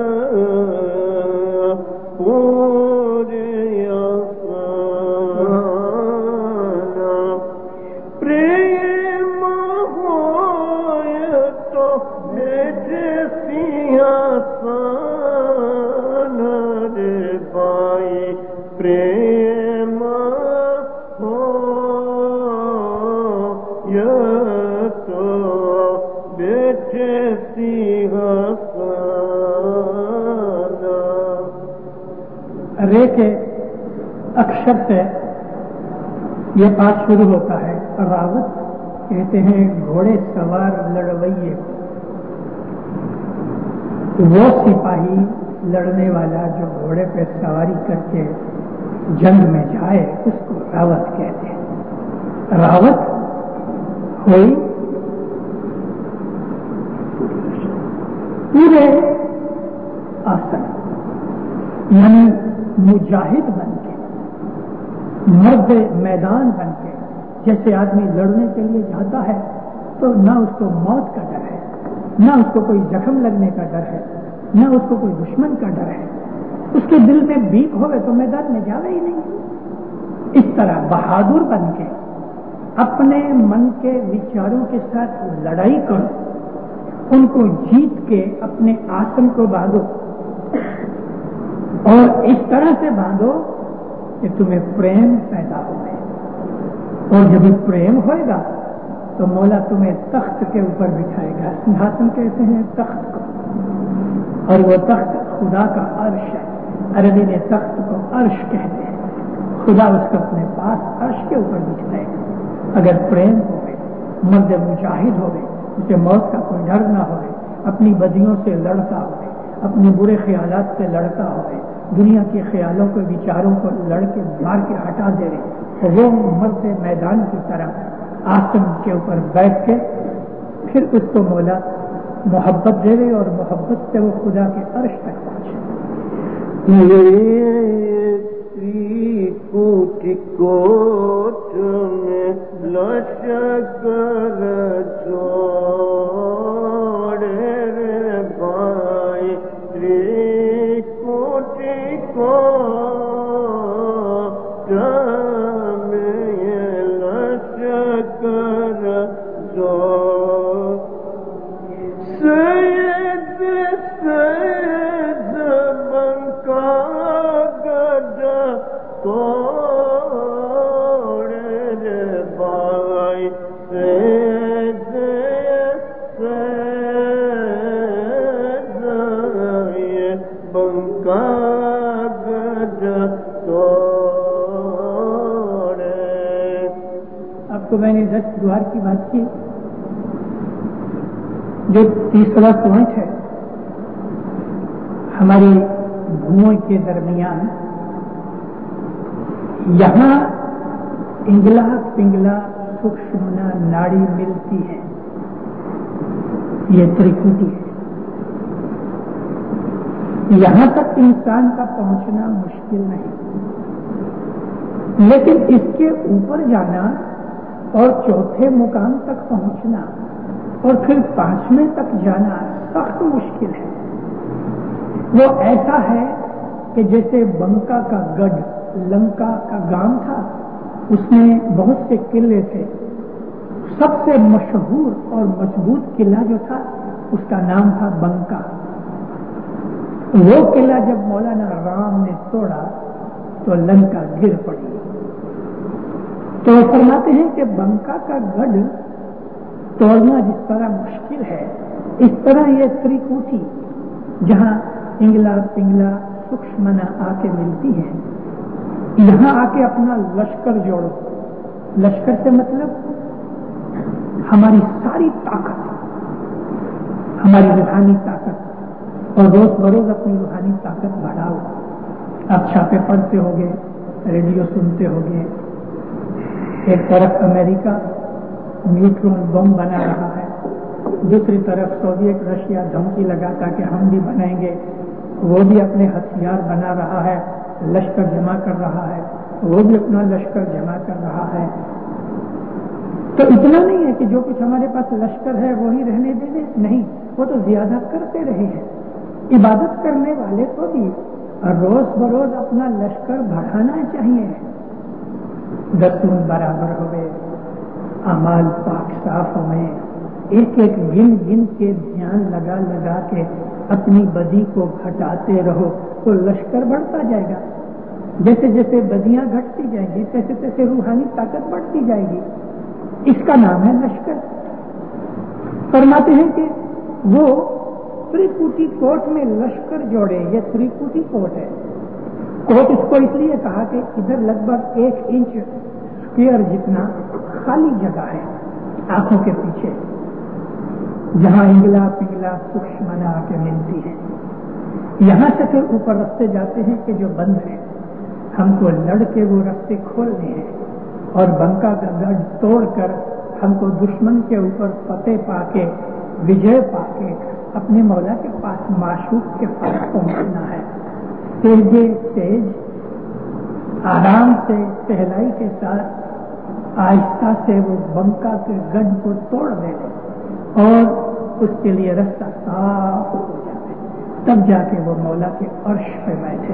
पूरे आसान प्रेम होय तो बेटे सिंहासन रे बाई प्रेम हो ये तो बेटे सिंहासन। रे के अक्षर से ये पाठ शुरू होता है। रावत कहते हैं घोड़े सवार लड़वैये को, वो सिपाही लड़ने वाला जो घोड़े पे सवारी करके जंग में जाए उसको रावत कहते हैं। रावत हुई पूरे आसन, यानी मुजाहिद बन के, मर्द मैदान बन के। जैसे आदमी लड़ने के लिए जाता है तो ना उसको मौत का डर है, ना उसको कोई जख्म लगने का डर है, ना उसको कोई दुश्मन का डर है। उसके दिल में बीक होवे तो मैदान में जावे ही नहीं। इस तरह बहादुर बन के अपने मन के विचारों के साथ लड़ाई करो, उनको जीत के अपने आसन को बांधो और इस तरह से बांधो कि तुम्हें प्रेम पैदा हो गए। और जब प्रेम होएगा तो मौला तुम्हें तख्त के ऊपर बिठाएगा। सिंहासन कहते हैं तख्त को, और वो तख्त खुदा का अर्श है। अरबी में तख्त को अर्श कहते हैं। खुदा उसको अपने पास अर्श के ऊपर बिठाएगा। अगर प्रेम हो गए, मर्द मुजाहिद हो गए, उसे मौत का कोई डर ना हो गए, अपनी बदियों से लड़ता हो गए, अपने बुरे ख्यालात से लड़ता हो गए, दुनिया के ख्यालों को विचारों को लड़ के मार के हटा दे रहे, तो वो मर्द मैदान की तरह आसन के ऊपर बैठ के फिर उसको मौला मोहब्बत दे रहे और मोहब्बत से वो खुदा के अर्श तक पहुंचे। कोट कोट में लश्कर जोड़े میں نے دس دوار کی بات کی، جو تیسرا پوائنٹ ہے ہماری بھوؤں کے درمیان، یہاں انگلا پنگلا سکشمنا ناڑی ملتی ہے، یہ تریکوٹی ہے۔ یہاں تک انسان کا پہنچنا مشکل نہیں، لیکن اس کے اوپر جانا اور چوتھے مقام تک پہنچنا اور پھر پانچویں تک جانا سخت مشکل ہے۔ وہ ایسا ہے کہ جیسے بنکا کا گڑھ لنکا کا گام تھا، اس میں بہت سے قلعے تھے، سب سے مشہور اور مضبوط قلعہ جو تھا اس کا نام تھا بنکا۔ وہ قلعہ جب مولانا رام نے توڑا تو لنکا گر پڑی۔ تو فرماتے ہیں کہ بنکا کا گڑھ توڑنا جس طرح مشکل ہے، اس طرح یہ تریکوٹی جہاں انگلا پنگلا سکشمنا آ کے ملتی ہے، یہاں آ کے اپنا لشکر جوڑو۔ لشکر سے مطلب ہماری ساری طاقت، ہماری روحانی طاقت، اور روز بروز اپنی روحانی طاقت بڑھاؤ۔ آپ چھاپے پڑھتے ہوگے، ریڈیو سنتے ہوگے، ایک طرف امریکہ نیوٹرون بم بنا رہا ہے، دوسری طرف سوویت رشیا دھمکی لگاتا کہ ہم بھی بنائیں گے، وہ بھی اپنے ہتھیار بنا رہا ہے، لشکر جمع کر رہا ہے، وہ بھی اپنا لشکر جمع کر رہا ہے۔ تو اتنا نہیں ہے کہ جو کچھ ہمارے پاس لشکر ہے وہی رہنے دے دیں، نہیں، وہ تو زیادہ کرتے رہے ہیں۔ عبادت کرنے والے کو بھی روز بروز اپنا لشکر بڑھانا چاہیے۔ دستور برابر ہوئے، اعمال پاک صاف ہوئے، ایک ایک گن گن کے دھیان لگا لگا کے اپنی بدی کو گھٹاتے رہو تو لشکر بڑھتا جائے گا۔ جیسے جیسے بدیاں گھٹتی جائیں گی تیسے تیسے روحانی طاقت بڑھتی جائے گی، اس کا نام ہے لشکر۔ فرماتے ہیں کہ وہ تریکوٹی کوٹ میں لشکر جوڑے، یہ تریکوٹی کوٹ ہے۔ کوٹ اس کو اس لیے کہا کہ ادھر لگ بھگ ایک انچ اسکوئر جتنا خالی جگہ ہے آنکھوں کے پیچھے، جہاں انگلا پنگلا سکشمنا آ کے ملتی ہے۔ یہاں سے پھر اوپر رستے جاتے ہیں کہ جو بند ہیں، ہم کو لڑ کے وہ رستے کھولنے ہیں، اور بنکا کا گڑھ توڑ کر ہم کو دشمن کے اوپر فتح پا کے وجے پا کے اپنے مولا کے پاس معشوق کے پاس پہنچنا ہے۔ تیزے تیز آرام سے سہلائی کے ساتھ آہستہ سے وہ بنکا کے گڑھ کو توڑ دے اور اس کے لیے رستہ صاف ہو جاتا ہے، تب جا کے وہ مولا کے عرش پہ بیٹھے۔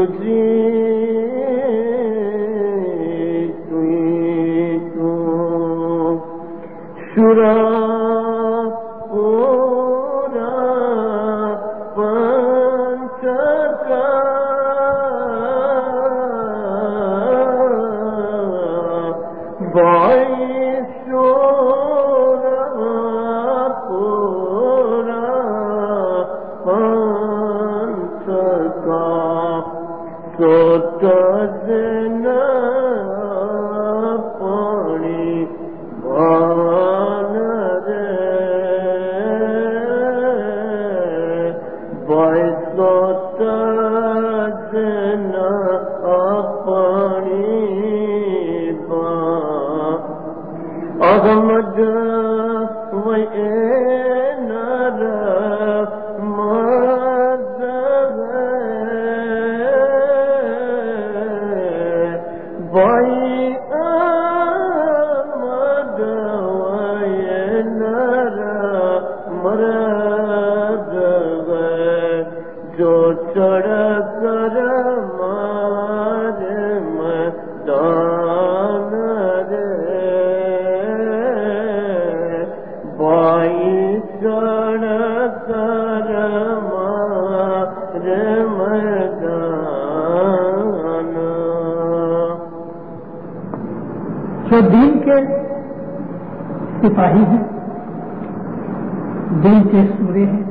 جو دین کے سپاہی ہیں، دین کے سورے ہیں،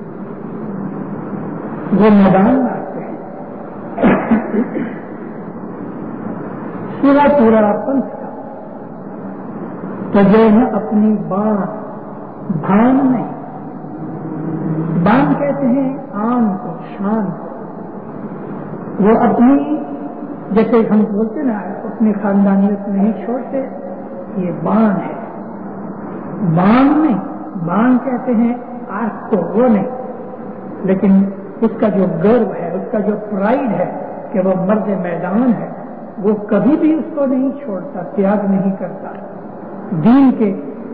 وہ میدان میں آتے ہیں. سورا پورا پنتھ کا تو جو ہے اپنی بان بھان نہیں، بان کہتے ہیں آن کو، شان کو. وہ اپنی جیسے ہم بولتے نا اپنی خاندانیت نہیں چھوڑتے، یہ بان ہے. بان نہیں، بان کہتے ہیں آنکھ کو، وہ نہیں، لیکن اس کا جو گرو ہے، اس کا جو پرائڈ ہے کہ وہ مرد میدان ہے، وہ کبھی بھی اس کو نہیں چھوڑتا، تیاگ نہیں کرتا. دین کے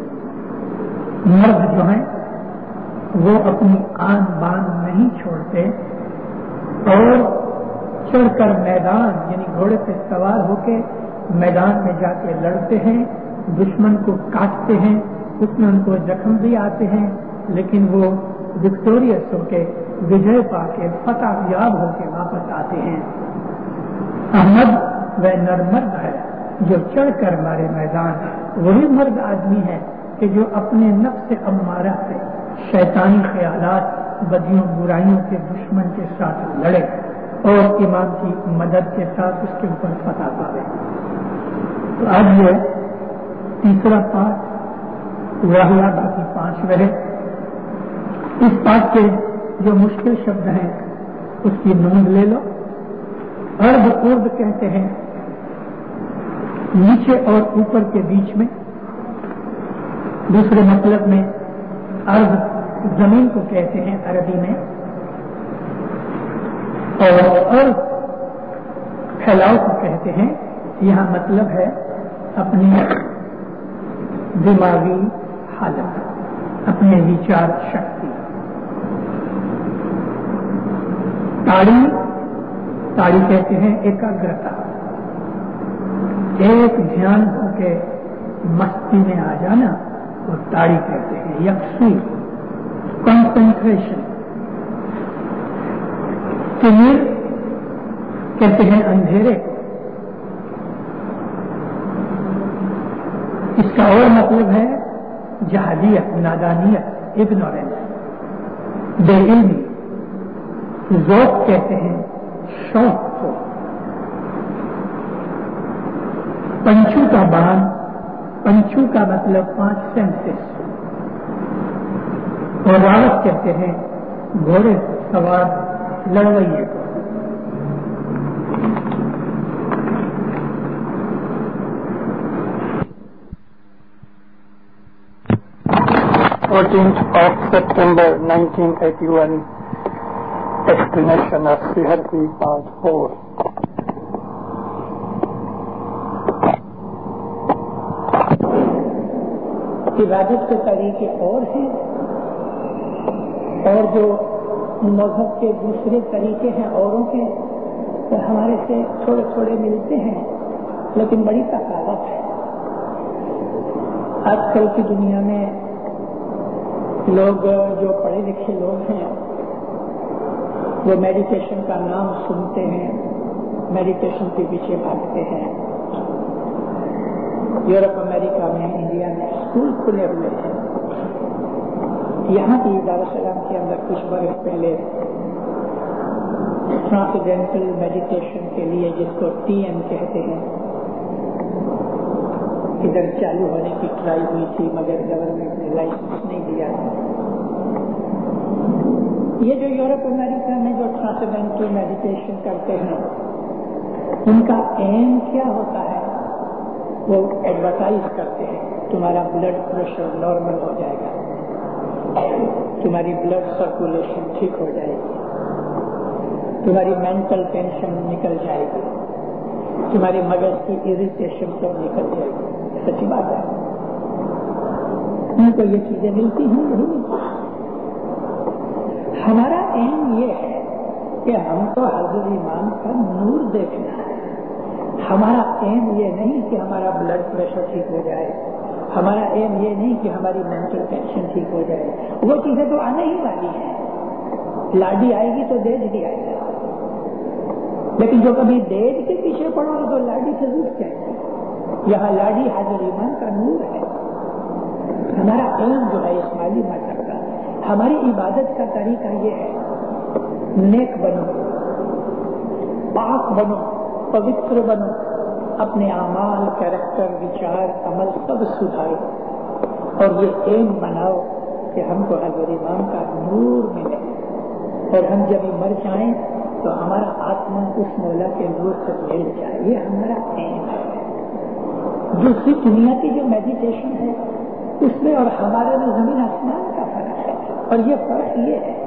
مرد جو ہیں وہ اپنی آن بان نہیں چھوڑتے اور چڑھ کر میدان یعنی گھوڑے پہ سوار ہو کے میدان میں جا کے لڑتے ہیں، دشمن کو کاٹتے ہیں، اس میں ان کو زخم بھی آتے ہیں، لیکن وہ وکٹوریس ہو کے، وجے پا کے، فتح یاب ہو کے واپس آتے ہیں. احمد وہ نرمرد ہے جو چڑھ کر مارے میدان. وہی مرد آدمی ہے کہ جو اپنے نفس امارہ سے، شیطانی خیالات، بدیوں برائیوں کے دشمن کے ساتھ لڑے اور امام کی مدد کے ساتھ اس کے اوپر فتح پاوے. تو اب یہ تیسرا پارٹ رہا، باقی پانچ رہے. اس پارٹ کے جو مشکل شبد ہیں اس کی نوند لے لو. ارد ارد کہتے ہیں نیچے اور اوپر کے بیچ میں. دوسرے مطلب میں ارد زمین کو کہتے ہیں عربی میں، اور ارد پھیلاؤ کو کہتے ہیں. یہاں مطلب ہے اپنی دماغی حالت، اپنے وچار شکتی. تاڑی تاڑی کہتے ہیں ایکاگرتا، ایک دھیان ہو کے مستی میں آ جانا، اور تاڑی کہتے ہیں یکسوئی، کنسنٹریشن. تمیر کہتے ہیں اندھیرے. اس کا اور مطلب ہے جہلیت، نادانیت، اگنورینس، بے علمی. ذوق کہتے ہیں شوق کو. پنچو کا بان، پنچو کا مطلب پانچ سینسز. اور راوت کہتے ہیں گھوڑے سوار لڑوئیے کو. fourteenth of September nineteen eighty-one, explanation of Sriharthi part four. عبادت کے طریقے اور ہیں، اور جو مذہب کے دوسرے طریقے ہیں اوروں کے، وہ ہمارے سے تھوڑے تھوڑے ملتے ہیں لیکن بڑی تفاوت ہے. آج کل کی دنیا میں لوگ جو پڑھے لکھے لوگ ہیں وہ میڈیٹیشن کا نام سنتے ہیں, میڈیٹیشن کے پیچھے بھاگتے ہیں. یورپ امریکہ میں انڈیا میں اسکول کھلے ہوئے ہیں. یہاں بھی دارالسلام کے اندر کچھ برس پہلے ٹرانسڈینٹل میڈیٹیشن کے لیے جس کو ٹی ایم کہتے ہیں ادھر چالو ہونے کی ٹرائی ہوئی تھی مگر گورنمنٹ نے لائسنس نہیں دیا. یہ جو یورپ امریکہ میں جو ٹرانسڈینٹل میڈیٹیشن کرتے ہیں ان کا ایم کیا ہوتا ہے؟ وہ ایڈورٹائز کرتے ہیں تمہارا بلڈ پریشر نارمل ہو جائے گا, تمہاری بلڈ سرکولیشن ٹھیک ہو جائے گی, تمہاری مینٹل ٹینشن نکل جائے گی, تمہاری مغز کی اریٹیشن سب نکل جائے گی. سچی بات ہے, ان کو یہ چیزیں ملتی ہیں نہیں ملتی. ہمارا ایم یہ ہے کہ ہم کو حضرت امام کا نور دیکھنا ہے. ہمارا ایم یہ نہیں کہ ہمارا بلڈ پریشر ٹھیک ہو جائے, ہمارا ایم یہ نہیں کہ ہماری مینٹل ٹینشن ٹھیک ہو جائے. وہ چیزیں تو آنے ہی والی ہیں. لاڈی آئے گی تو دیج بھی آئے گا, لیکن جو کبھی دیج کے پیچھے پڑو گے تو لاڈی سے روٹ جائے گی. یہاں لاڈی حضرت ایمان کا نور ہے. ہمارا علم جو ہے اسماعیلی مذہب کا, ہماری عبادت کا طریقہ یہ ہے نیک بنو, پاک بنو, پوتر بنو, اپنے اعمال, کیریکٹر, وچار, عمل سب سدھارو اور یہ ایم بناؤ کہ ہم کو حضرت امام کا نور ملے اور ہم جب مر جائیں تو ہمارا آتما اس مولا کے نور سے مل جائے. یہ ہمارا ایم ہے. دوسری دنیا کی جو میڈیٹیشن ہے اس میں اور ہمارے میں زمین آسمان کا فرق ہے. اور یہ فرق یہ ہے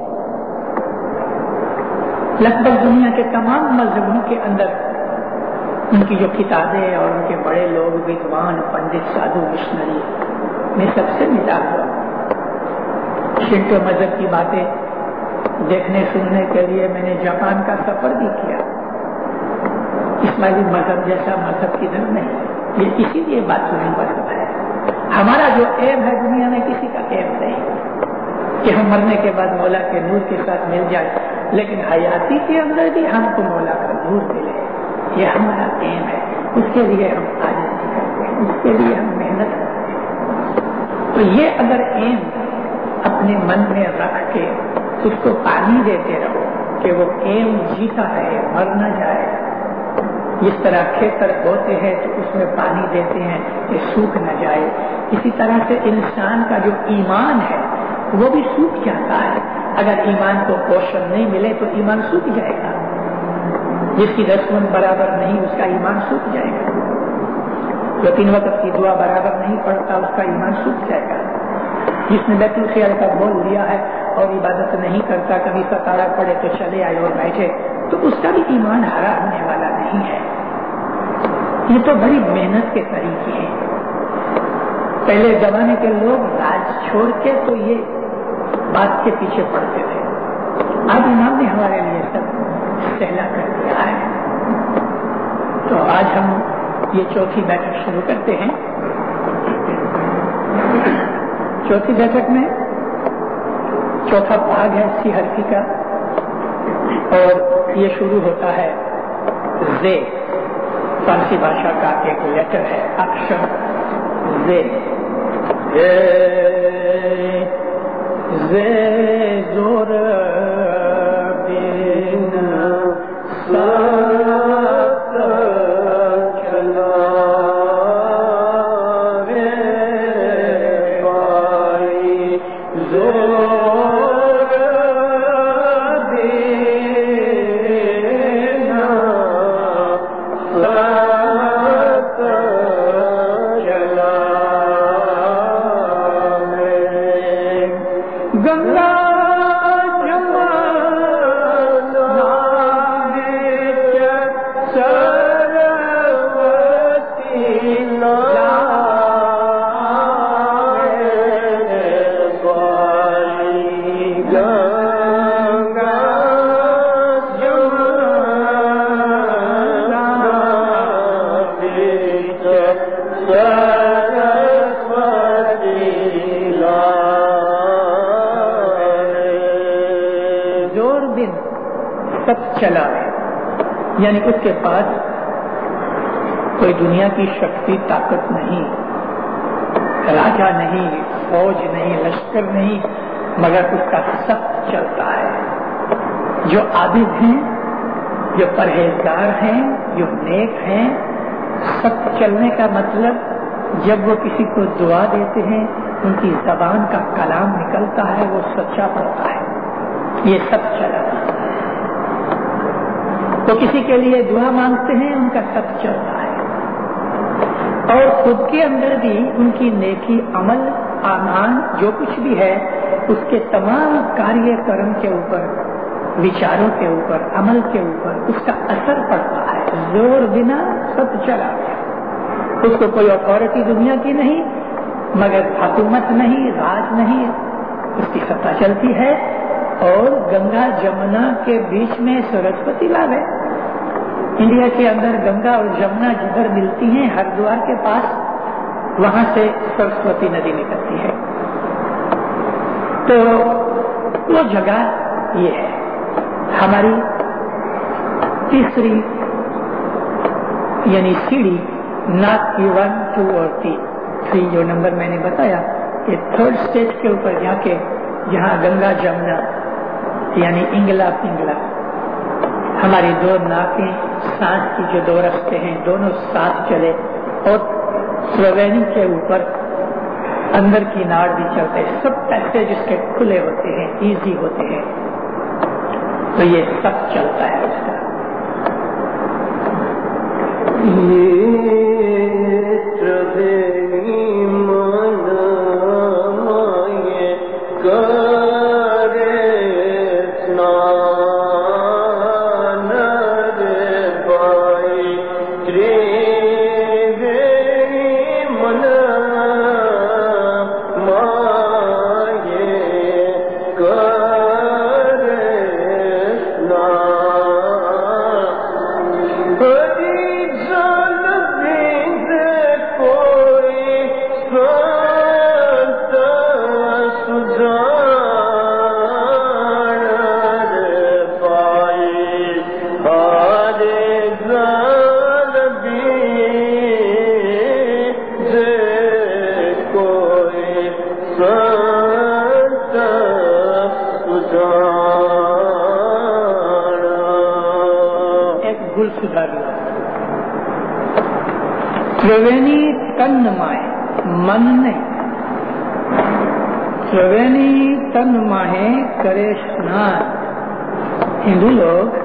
لگ بھگ دنیا کے تمام مذہبوں کے اندر ان کی جو کتابیں اور ان کے بڑے لوگ ودوان, پنڈت, سادھو, مشنری میں سب سے ملا ہوا. شنٹو مذہب کی باتیں دیکھنے سننے کے لیے میں نے جاپان کا سفر بھی کیا. اسماعیلی مذہب جیسا مذہب کدھر نہیں. یہ اسی لیے بات سنی مذہب ہے. ہمارا جو ایم ہے دنیا میں کسی کا ایم نہیں کہ ہم مرنے کے بعد مولا کے نور کے ساتھ مل جائے, لیکن حیاتی کے اندر بھی ہم کو مولا کا نور ملے. یہ ہمارا ایم ہے. اس کے لیے ہم عاجزی کرتے ہیں, اس کے لیے ہم محنت کرتے ہیں. تو یہ اگر ایم اپنے من میں رکھ کے اس کو پانی دیتے رہو کہ وہ ایم جیتا ہے, مر نہ جائے. جس طرح کھیتر ہوتے ہیں تو اس میں پانی دیتے ہیں کہ سوکھ نہ جائے, اسی طرح سے انسان کا جو ایمان ہے وہ بھی سوکھ جاتا ہے. اگر ایمان کو پوشن نہیں ملے تو ایمان سوکھ جائے گا. جس کی رسم برابر نہیں اس کا ایمان سوکھ جائے گا. جو تین وقت کی دعا برابر نہیں پڑھتا اس کا ایمان سوکھ جائے گا. جس نے بیت الخیال کا بول لیا ہے اور عبادت نہیں کرتا, کبھی ستارہ پڑے تو چلے آئے اور بیٹھے, تو اس کا بھی ایمان ہرا ہونے والا نہیں ہے. یہ تو بڑی محنت کے طریقے ہیں. پہلے زمانے کے لوگ راج چھوڑ کے تو یہ بات کے پیچھے پڑتے تھے. آج امام نے ہمارے لیے سب سہلا کر دیا ہے. تو آج ہم یہ چوتھی بیٹھک شروع کرتے ہیں. چوتھی بیٹھک میں چوتھا بھاگ ہے سی حرفی کا, اور یہ شروع ہوتا ہے زے. فارسی بھاشا کا ایک لیٹر ہے, اکشر زے. زے زور گنگا दिन सब चला है, यानी उसके पास कोई दुनिया की शक्ति ताकत नहीं, राजा नहीं, फौज नहीं, लश्कर नहीं, मगर उसका सब चलता है। जो आबिद हैं, जो परहेजगार हैं, जो नेक हैं, सब चलने का मतलब जब वो किसी को दुआ देते हैं उनकी जबान का कलाम निकलता है, वो सच्चा पड़ता है, ये सब चला। तो किसी के लिए दुआ मांगते हैं, उनका सब चलता है। और खुद के अंदर भी उनकी नेकी, अमल, आमान जो कुछ भी है उसके तमाम कार्य कर्म के ऊपर, विचारों के ऊपर, अमल के ऊपर उसका असर पड़ता है। जोर बिना सब चला गया। उसको कोई अथॉरिटी दुनिया की नहीं, मगर हुकूमत नहीं, राज नहीं, उसकी सत्ता चलती है। और गंगा जमुना के बीच में सरस्वती लाभ है। इंडिया के अंदर गंगा और जमुना जिधर मिलती हैं, हरिद्वार के पास, वहां से सरस्वती नदी निकलती है। तो वो जगह ये है। हमारी तीसरी यानी सीढ़ी, नाक की वन, टू और तीन, थ्री जो नंबर मैंने बताया, ये थर्ड स्टेज के ऊपर जाके जहाँ गंगा जमुना यानी इंगला पिंगला, हमारी दो नाकें, सांस की जो दो रास्ते हैं दोनों साथ चले, और त्रिवेणी के ऊपर अंदर की नाड़ भी चलते हैं, सब पैसेज इसके खुले होते हैं, इजी होते हैं। तो ये सब चलता है उसका। ये त्रिवेणी मन माये करे स्नान रे बाई, त्रिवेणी मन माये करे स्नान। त्रिवेणी तन माहे, मन नहीं। त्रिवेणी तन माहे करे स्नान। हिंदू लोग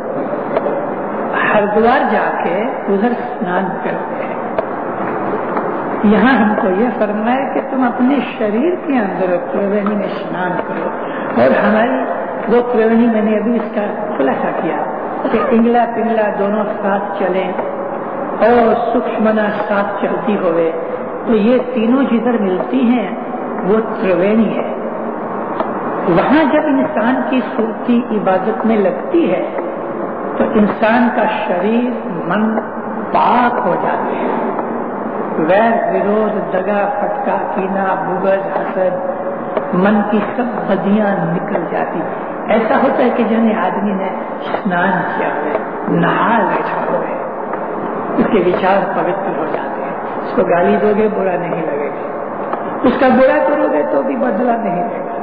हरिद्वार जाके उधर स्नान करते हैं। यहाँ हमको यह फरमाया कि तुम अपने शरीर के अंदर त्रिवेणी में स्नान करो। और हमारी वो त्रिवेणी, मैंने अभी इसका खुलासा किया कि इंगला पिंगला दोनों साथ चले और सूक्ष्मना साथ चलती होवे, तो ये तीनों जिधर मिलती हैं वो त्रिवेणी है। वहां जब इंसान की सुरती इबादत में लगती है तो इंसान का शरीर, मन पाक हो जाते हैं। वैर, विरोध, दगा, फटका, कीना, बुगज, हसद, मन की सब बदियां निकल जाती। ऐसा होता है कि जैसे आदमी ने स्नान किया है, नहा बैठा हुआ है, उसके विचार पवित्र हो जाते हैं। उसको गाली दोगे बुरा नहीं लगेगा, उसका बुरा करोगे तो भी बदला नहीं देगा।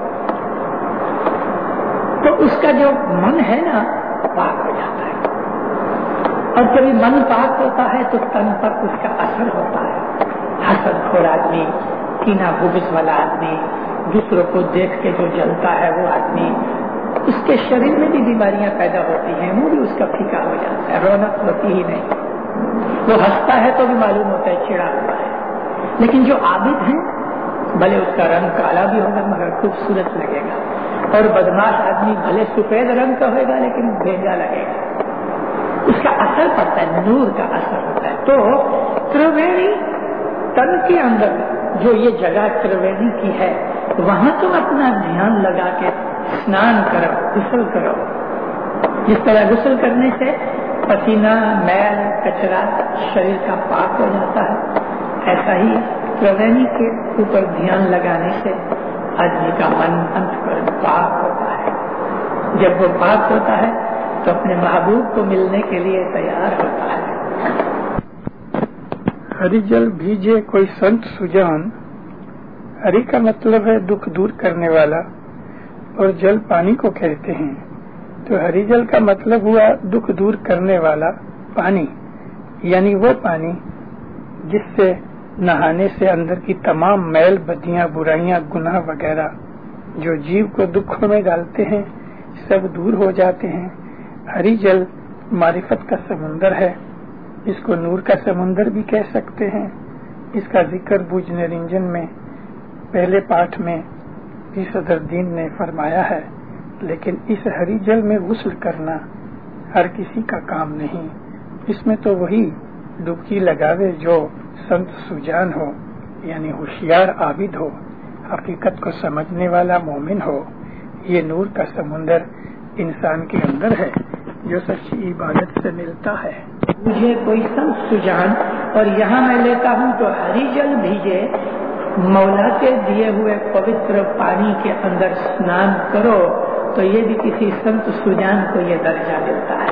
तो उसका जो मन है ना, पाक हो जाता है। और जब मन पाक होता है तो तन पर उसका असर होता है। हसदखोर आदमी, कीना बुगज वाला आदमी, दूसरों को देख के जो जलता है वो आदमी, उसके शरीर में भी बीमारियां पैदा होती हैं, मुंह भी उसका फीका हो जाता है, रौनक होती ही नहीं। वो हंसता है तो भी मालूम होता है चिड़ा हुआ है। लेकिन जो आबिद है, भले उसका रंग काला भी होगा मगर खूबसूरत लगेगा। और बदमाश आदमी भले सफेद रंग का होगा लेकिन भेजा लगेगा। उसका असर पड़ता है, नूर का असर होता है। तो त्रिवेणी तन के अंदर जो ये जगह त्रिवेणी की है, वहां तुम अपना ध्यान लगा के स्नान करो, गुस्ल करो। जिस तरह गुस्ल करने से पसीना, मैल, कचरा शरीर का पाक हो जाता है, ऐसा ही त्रिवेणी के ऊपर ध्यान लगाने से आदमी का मन अंतःकरण पाक होता है। جب وہ پاک ہوتا ہے تو اپنے محبوب کو ملنے کے لیے تیار ہوتا ہے. ہری جل بھیجے کوئی سنت سجان. ہری کا مطلب ہے دکھ دور کرنے والا اور جل پانی کو کہتے ہیں، تو ہری جل کا مطلب ہوا دکھ دور کرنے والا پانی، یعنی وہ پانی جس سے نہانے سے اندر کی تمام میل بدیاں برائیاں گناہ وغیرہ جو جیو کو دکھوں میں ڈالتے ہیں سب دور ہو جاتے ہیں. ہری جل معرفت کا سمندر ہے، اس کو نور کا سمندر بھی کہہ سکتے ہیں. اس کا ذکر بوجھ نرنجن میں پہلے پاٹھ میں بھی صدر دین نے فرمایا ہے، لیکن اس ہری جل میں غسل کرنا ہر کسی کا کام نہیں. اس میں تو وہی ڈبکی لگاوے جو سنت سجان ہو، یعنی ہوشیار عابد ہو، حقیقت کو سمجھنے والا مومن ہو. یہ نور کا سمندر انسان کے اندر ہے جو سچی عبادت سے ملتا ہے. مجھے کوئی سنت سجان، اور یہاں میں لیتا ہوں تو ہری جل بھیجے مولا کے دیے ہوئے پوتر پانی کے اندر اسنان کرو تو یہ بھی کسی سنت سجان کو یہ درجہ ملتا ہے.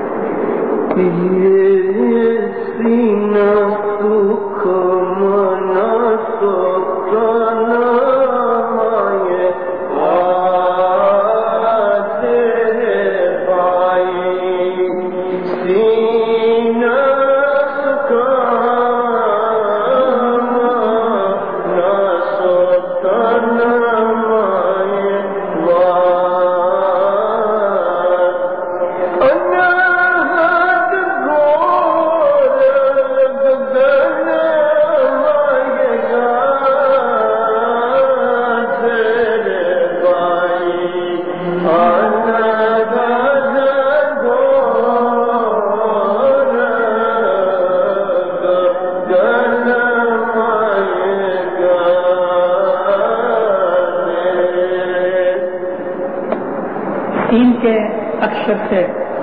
سے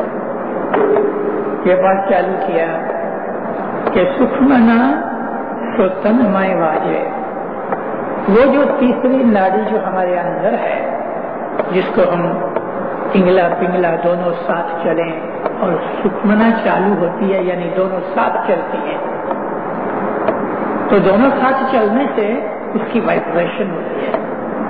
یہ بات چالو کیا کہ سکھمنا تو تن مائے واجے، وہ جو تیسری ناڑی جو ہمارے اندر ہے جس کو ہم پنگلا پنگلا دونوں ساتھ چلیں اور سکھمنا چالو ہوتی ہے، یعنی دونوں ساتھ چلتی ہیں، تو دونوں ساتھ چلنے سے اس کی وائبریشن ہوتی ہے.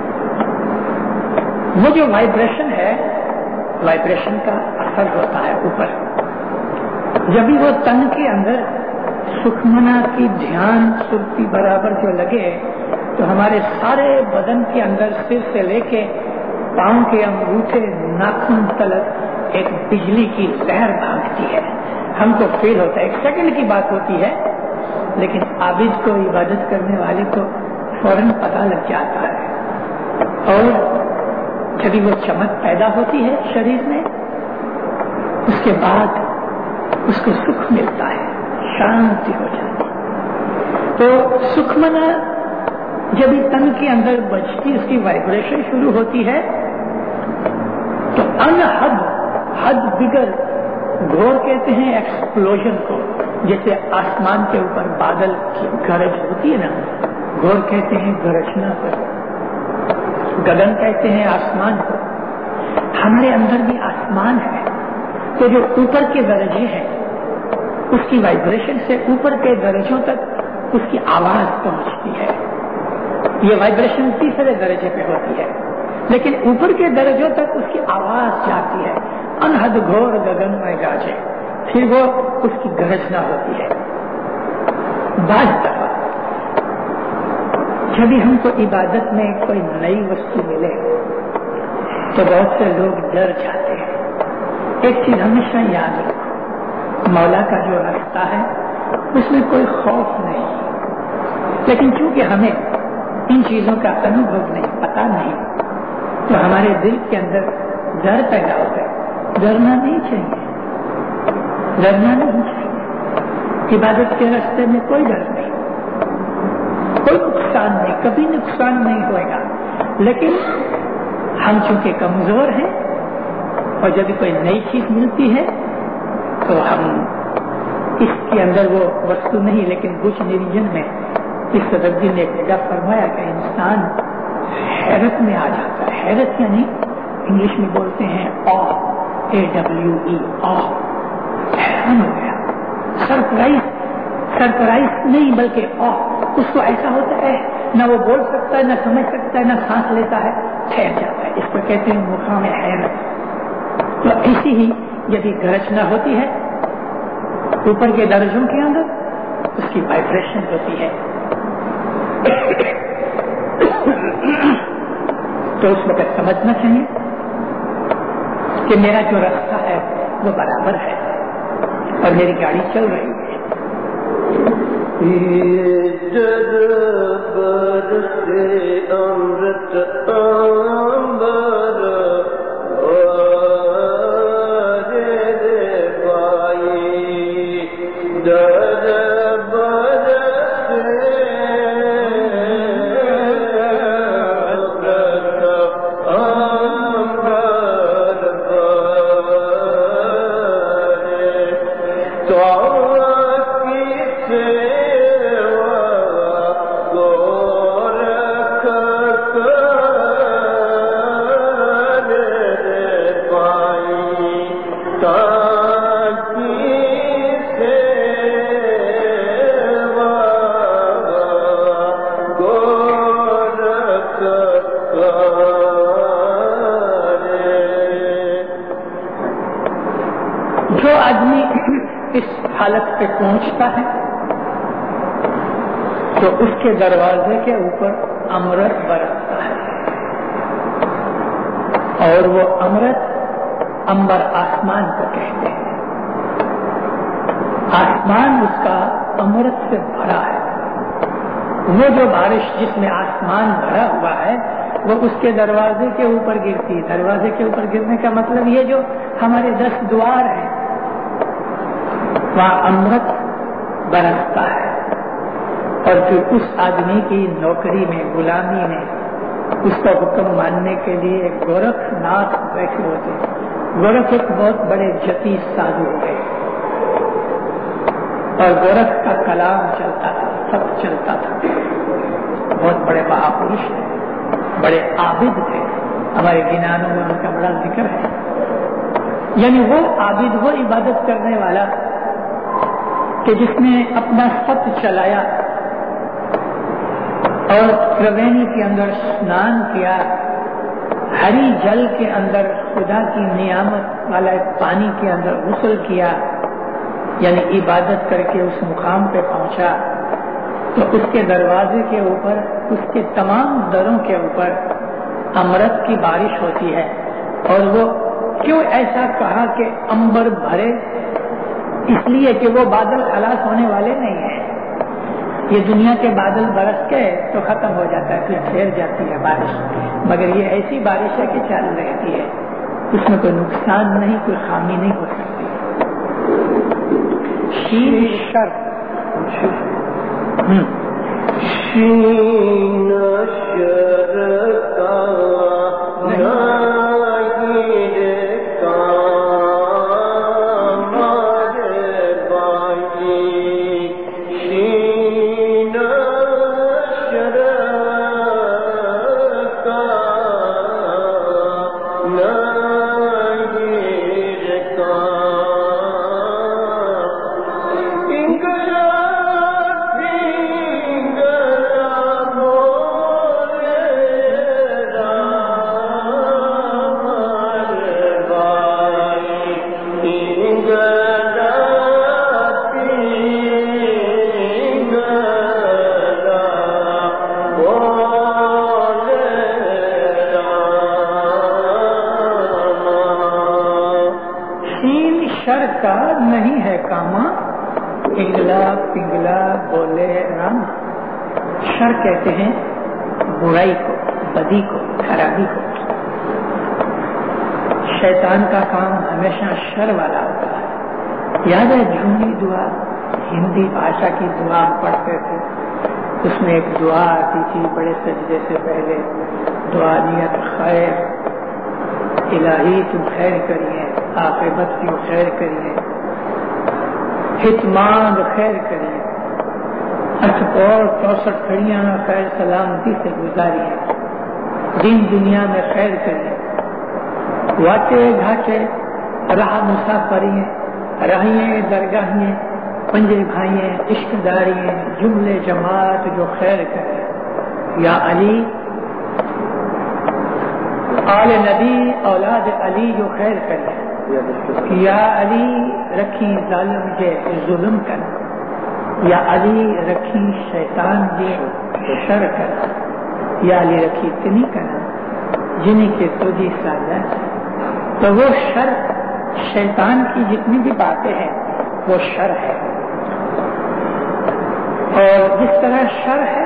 وہ جو وائبریشن ہے، وائبریشن کا اثر ہوتا ہے اوپر. جب بھی وہ تن کے اندر سکھمنا کی دھیان سرتی برابر جو لگے تو ہمارے سارے بدن کے اندر سر سے لے کے پاؤں کے انگوٹھے ناخن تلک ایک بجلی کی لہر بھاگتی ہے. ہم کو فیل ہوتا ہے، ایک سیکنڈ کی بات ہوتی ہے، لیکن عابد کو عبادت کرنے والے کو فوراً پتہ لگ جاتا ہے. اور جب وہ چمک پیدا ہوتی ہے شریر میں، اس کے بعد اس کو سکھ ملتا ہے، شانتی ہو جاتی ہے. تو سکھمنا جب تن کے اندر بجتی، اس کی وائبریشن شروع ہوتی ہے تو انحد حد بگر گھور کہتے ہیں ایکسپلوژن کو. جیسے آسمان کے اوپر بادل کی گرج ہوتی ہے نا، گھور کہتے ہیں گرجنا پر، گگن کہتے ہیں آسمان کو. ہمارے اندر بھی آسمان ہے، تو جو اوپر کے درجے ہیں اس کی وائبریشن سے اوپر کے درجوں تک اس کی آواز پہنچتی ہے. یہ وائبریشن تیسرے درجے پہ ہوتی ہے، لیکن اوپر کے درجوں تک اس کی آواز جاتی ہے، انحد گھور گگن میں گاجے، پھر وہ اس کی گرجنا ہوتی ہے. بعض دفعہ جب بھی ہم کو عبادت میں کوئی نئی وستو ملے تو بہت سے لوگ ڈر جاتے ہیں. ایک چیز ہمیشہ یاد رکھو، مولا کا جو راستہ ہے اس میں کوئی خوف نہیں، لیکن چونکہ ہمیں ان چیزوں کا انوبھو نہیں، پتا نہیں، تو ہمارے دل کے اندر ڈر پیدا ہوتا ہے. ڈرنا نہیں چاہیے، ڈرنا نہیں چاہیے. عبادت کے راستے میں کوئی ڈر نہیں، کوئی نقصان نہیں، کبھی نقصان نہیں ہوئے گا. لیکن ہم چونکہ کمزور ہیں اور جب کوئی نئی چیز ملتی ہے تو ہم اس کے اندر وہ وستو نہیں، لیکن کچھ نرنجن میں اس صدر جی نے ایک جگہ فرمایا کہ انسان حیرت میں آ جاتا ہے. حیرت یعنی انگلش میں بولتے ہیں آ اے ڈبلو ای آ. حیران ہو گیا. سرپرائز سرپرائز نہیں بلکہ آ. اس کو ایسا ہوتا ہے نہ وہ بول سکتا ہے نہ سمجھ سکتا ہے نہ سانس لیتا ہے, ٹھہر جاتا ہے. اس کو کہتے ہیں مقام حیرت. تو ایسی ہی یدی گرجنا ہوتی ہے اوپر کے درجوں کے اندر اس کی وائبریشن ہوتی ہے تو اس وقت سمجھنا چاہیے کہ میرا جو راستہ ہے وہ برابر ہے اور میری گاڑی چل رہی ہے. امرت امبر حالت پہ پہنچتا ہے تو اس کے دروازے کے اوپر امرت برستا ہے اور وہ امرت امبر آسمان کو کہتے ہیں. آسمان اس کا امرت سے بھرا ہے. وہ جو بارش جس میں آسمان بھرا ہوا ہے وہ اس کے دروازے کے اوپر گرتی ہے. دروازے کے اوپر گرنے کا مطلب یہ جو ہمارے دس دوار ہیں وہاں امرت برستا ہے اور پھر اس آدمی کی نوکری میں غلامی میں اس کا حکم ماننے کے لیے ایک گورکھ ناتھ بیٹھے ہوتے. گورکھ ایک بہت بڑے جتی سادھو ہوئے اور گورکھ کا کلام چلتا تھا, سب چلتا تھا. بہت بڑے مہاپروش تھے, بڑے عابد تھے. ہمارے گنانوں میں ان کا بڑا ذکر ہے. یعنی وہ عابد, وہ عبادت کرنے والا کہ جس نے اپنا خط چلایا اور ترونی کے اندر اسنان کیا, ہری جل کے اندر خدا کی نعمت والا پانی کے اندر غسل کیا, یعنی عبادت کر کے اس مقام پہ پہنچا تو اس کے دروازے کے اوپر, اس کے تمام دروں کے اوپر امرت کی بارش ہوتی ہے. اور وہ کیوں ایسا کہا کہ امبر بھرے؟ اس لیے کہ وہ بادل خلاص ہونے والے نہیں ہیں. یہ دنیا کے بادل برس کے تو ختم ہو جاتا ہے, پھر ٹھہر جاتی ہے بارش, مگر یہ ایسی بارش ہے کہ چالو رہتی ہے. اس میں کوئی نقصان نہیں, کوئی خامی نہیں ہو سکتی. شین شر شین شر نہیں ہے کاما, پنگلا پنگلا بولے رام. شر کہتے ہیں برائی کو, بدی کو, خرابی کو. شیطان کا کام ہمیشہ شر والا ہوتا ہے. یاد ہے جھومی دعا, ہندی بھاشا کی دعا پڑھتے تھے, اس میں ایک دعا آتی تھی بڑے سجدے سے پہلے, دعا نیت خیر, الہی تم خیر کریے, عاقبت کی خیر کریے, ہتمان خیر کریے, اٹھپور چونسٹھ کڑیاں خیر سلامتی سے گزاریے, دین دنیا میں خیر کریے. واچے گھاٹے راہ مسافریے راہیے درگاہیں پنجے بھائیے عشق داریے جملے جماعت جو خیر کرے یا علی آل نبی اولاد علی جو خیر کرے یا علی رکھی ظالم جے ظلم کر یا علی رکھی شیطان جے شر کر یا علی رکھی تنی کرنا جنہیں کے تجھی سازا تو وہ شر شیطان کی جتنی بھی باتیں ہیں وہ شر ہے اور جس طرح شر ہے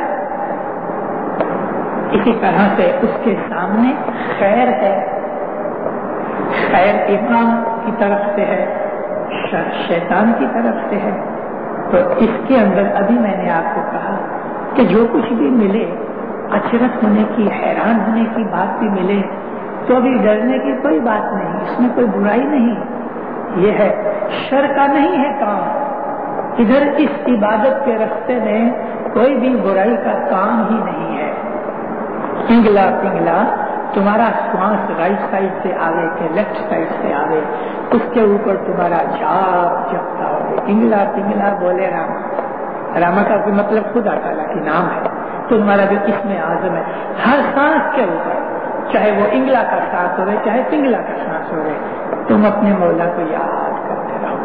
اسی طرح سے اس کے سامنے خیر ہے. خیر امام کی طرف سے ہے شر شیطان کی طرف سے ہے. تو اس کے اندر ابھی میں نے آپ کو کہا کہ جو کچھ بھی ملے اچرت ہونے کی حیران ہونے کی بات بھی ملے تو ابھی ڈرنے کی کوئی بات نہیں, اس میں کوئی برائی نہیں. یہ ہے شر کا نہیں ہے کام, ادھر اس عبادت کے راستے میں کوئی بھی برائی کا کام ہی نہیں ہے. پنگلا پنگلا تمہارا سوانس رائٹ سائڈ سے آوے کہ لیفٹ سائڈ سے آوے, اس کے اوپر تمہارا جھاپ جھپتا ہو. پنگلا پنگلا بولے راما, راما کا کوئی مطلب خدا تعالیٰ کی نام ہے. تمہارا جو اسم اعظم ہے ہر سانس کے اوپر, چاہے وہ انگلا کا سانس ہو رہے چاہے پنگلا کا سانس ہو رہے, تم اپنے مولا کو یاد کرتے رہو.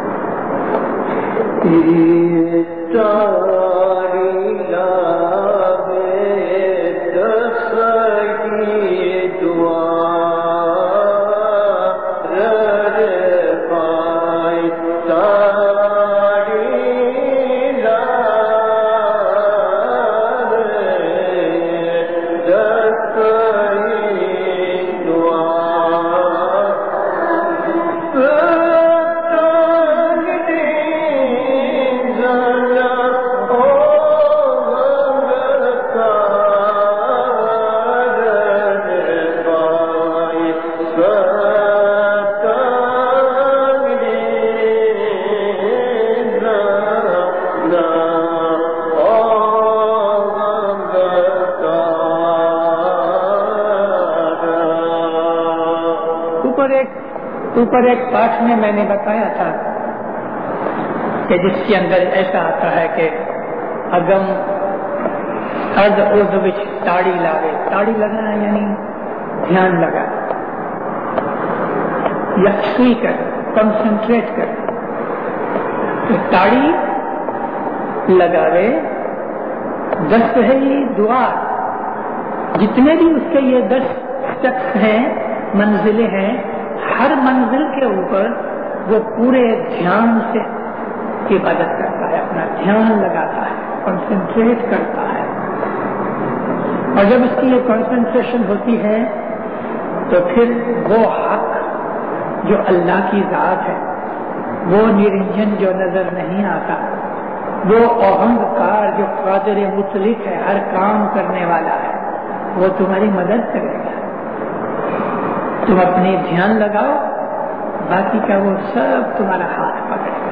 اوپر ایک پاٹ میں میں نے بتایا تھا کہ جس کے اندر ایسا آتا ہے کہ اگم ارد ارد وچ تاڑی لاوے, تاڑی لگانا یعنی دھیان لگا, یکسوئی کر, کنسنٹریٹ کر. تو تاڑی لگاوے دس ہے یہ دعا, جتنے بھی اس کے یہ دس اسٹیپس ہیں منزلیں ہیں, ہر منزل کے اوپر وہ پورے دھیان سے عبادت کرتا ہے, اپنا دھیان لگاتا ہے, کنسنٹریٹ کرتا ہے. اور جب اس کی یہ کنسنٹریشن ہوتی ہے تو پھر وہ حق جو اللہ کی ذات ہے, وہ نرنجن جو نظر نہیں آتا, وہ اہنکار جو قادر مطلق ہے, ہر کام کرنے والا ہے, وہ تمہاری مدد کرے گا. تم اپنے دھیان لگاؤ, باقی کا وہ سب تمہارا ہاتھ پکڑے گا.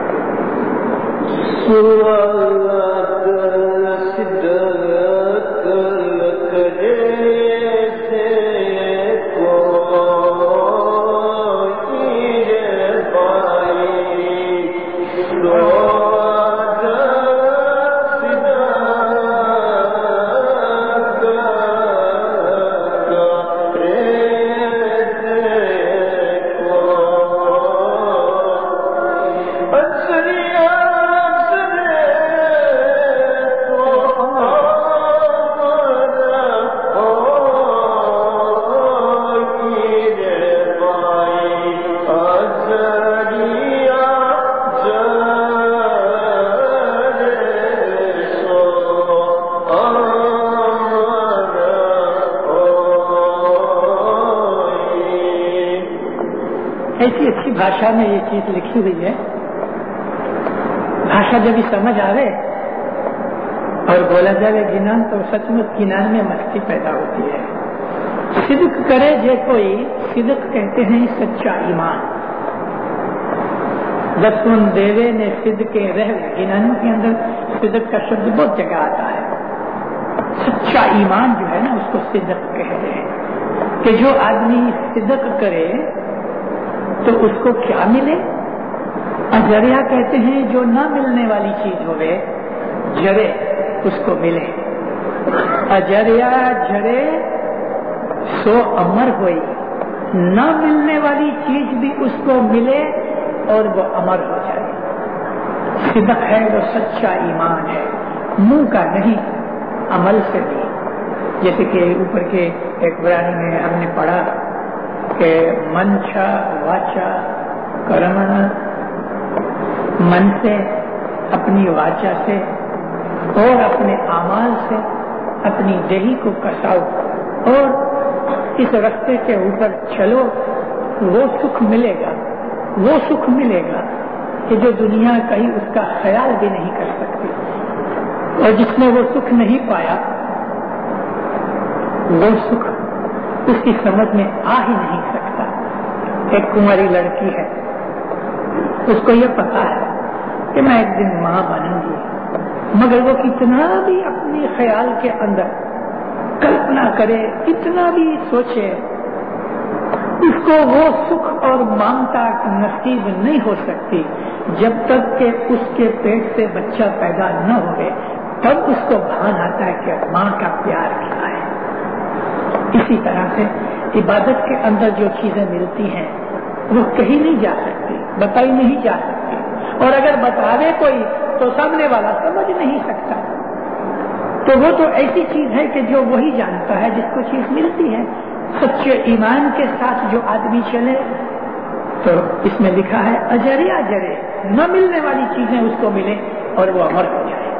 ایسی اچھی بھاشا میں یہ چیز لکھی ہوئی ہے. بھاشا جب سمجھ آئے اور بولا جائے گنان تو سچ مچ گنان میں مستی پیدا ہوتی ہے. صدق کرے جے کوئی, صدق کہتے ہیں سچا ایمان. دسون دیوے نے صدق کے رہ گنان کے اندر صدق کا شبد بہت جگہ آتا ہے. سچا ایمان جو ہے نا اس کو صدق کہتے ہیں. کہ جو آدمی صدق کرے تو اس کو کیا ملے. اجریا کہتے ہیں جو نہ ملنے والی چیز ہوئے جرے اس کو ملے. اجریا جرے سو امر ہوئی. نہ ملنے والی چیز بھی اس کو ملے اور وہ امر ہو جائے. صدق ہے وہ سچا ایمان ہے, منہ کا نہیں عمل سے بھی. جیسے کہ اوپر کے ایک بیان میں ہم نے پڑھا کہ منشا واچا کرمن, من سے, اپنی واچا سے اور اپنے اعمال سے اپنی دیہی کو کساؤ اور اس راستے کے اوپر چلو. وہ سکھ ملے گا, وہ سکھ ملے گا کہ جو دنیا کہیں اس کا خیال بھی نہیں کر سکتی. اور جس نے وہ سکھ نہیں پایا وہ سکھ اس کی سمجھ میں آ ہی نہیں سکتا. ایک کماری لڑکی ہے, اس کو یہ پتا ہے کہ میں ایک دن ماں بنوں گی, مگر وہ کتنا بھی اپنے خیال کے اندر کلپنا کرے, کتنا بھی سوچے, اس کو وہ سکھ اور ممتا نصیب نہیں ہو سکتی جب تک کہ اس کے پیٹ سے بچہ پیدا نہ ہوئے. تب اس کو بھان آتا ہے کہ ماں کا پیار کیا ہے. اسی طرح سے عبادت کے اندر جو چیزیں ملتی ہیں وہ کہیں نہیں جا سکتی, بتائی نہیں جا سکتی. اور اگر بتاوے کوئی تو سامنے والا سمجھ نہیں سکتا. تو وہ تو ایسی چیز ہے کہ جو وہی جانتا ہے جس کو چیز ملتی ہے. سچے ایمان کے ساتھ جو آدمی چلے تو اس میں لکھا ہے اجریا جرے, نہ ملنے والی چیزیں اس کو ملے اور وہ امر ہو جائے.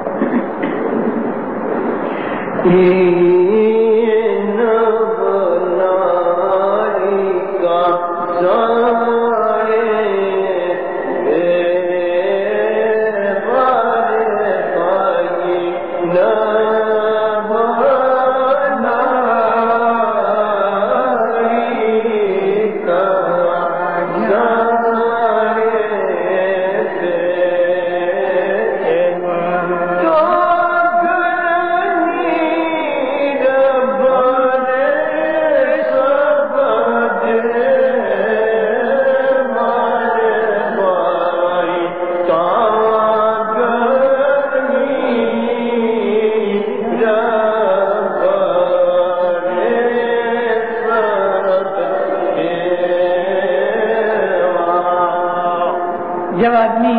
جب آدمی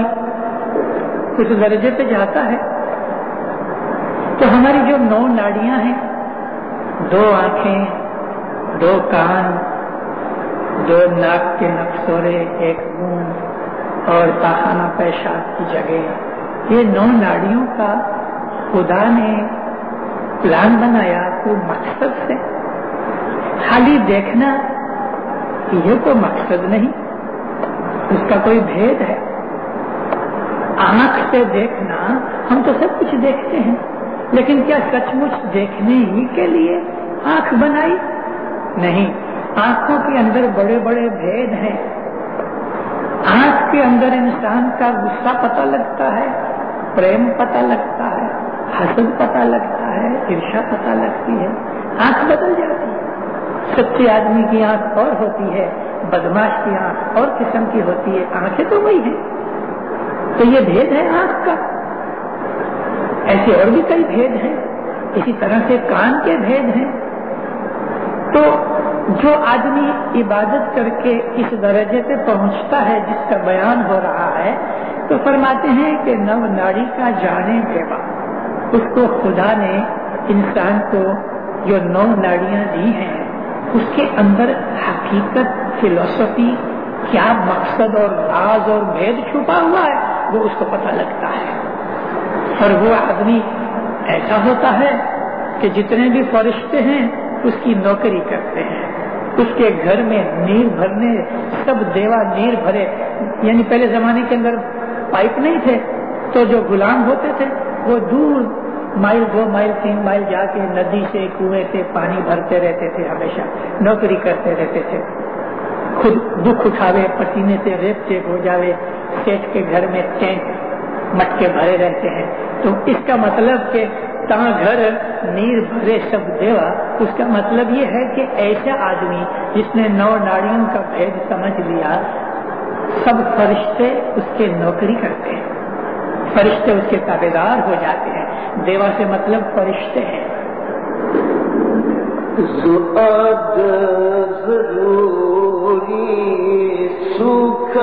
اس درجے پہ جاتا ہے تو ہماری جو نو ناڑیاں ہیں, دو آنکھیں, دو کان, دو ناک کے نقصورے, ایک منہ اور پاخانہ پیشاب کی جگہ, یہ نو ناڑیوں کا خدا نے پلان بنایا کوئی مقصد سے. خالی دیکھنا یہ کوئی مقصد نہیں, اس کا کوئی بھید ہے. آنکھ سے دیکھنا, ہم تو سب کچھ دیکھتے ہیں, لیکن کیا سچ مچ دیکھنے ہی کے لیے آنکھ بنائی؟ نہیں. آنکھوں کے اندر بڑے بڑے بھید ہیں. آنکھ کے اندر انسان کا غصہ پتہ لگتا ہے, پریم پتہ لگتا ہے, حسد پتہ لگتا ہے, عرشا پتہ لگتی ہے. آنکھ بدل جاتی ہے. سچے آدمی کی آنکھ اور ہوتی ہے, بدماش کی آنکھ اور قسم کی ہوتی ہے. آنکھیں تو وہی ہیں. تو یہ بھید ہے آنکھ کا. ایسے اور بھی کئی بھید ہیں. اسی طرح سے کان کے بھید ہیں. تو جو آدمی عبادت کر کے اس درجے پہ پہنچتا ہے جس کا بیان ہو رہا ہے, تو فرماتے ہیں کہ نو ناڑی کا جانے بیوا, اس کو خدا نے انسان کو جو نو ناڑیاں دی ہیں اس کے اندر حقیقت, فلسفی, کیا مقصد اور راز اور بھید چھپا ہوا ہے وہ اس کو پتہ لگتا ہے. اور وہ آدمی ایسا ہوتا ہے کہ جتنے بھی فرشتے ہیں اس کی نوکری کرتے ہیں. اس کے گھر میں نیر بھرنے, سب دیوا نیر بھرے. یعنی پہلے زمانے کے اندر پائپ نہیں تھے, تو جو غلام ہوتے تھے وہ دور مائل, دو مائل, تین مائل جا کے ندی سے, کنویں سے پانی بھرتے رہتے تھے, ہمیشہ نوکری کرتے رہتے تھے. خود دکھ اٹھاوے, پسینے سے ریت چیک ہو جاوے, سیٹ کے گھر میں ٹینک مٹکے بھرے رہتے ہیں. تو اس کا مطلب کہ ता घर नीर भरे सब देवा, उसका मतलब ये है कि ऐसा आदमी जिसने नौ नाड़ियों का भेद समझ लिया, सब फरिश्ते उसके नौकरी करते हैं, फरिश्ते उसके ताबेदार हो जाते हैं। देवा से मतलब फरिश्ते हैं। सुख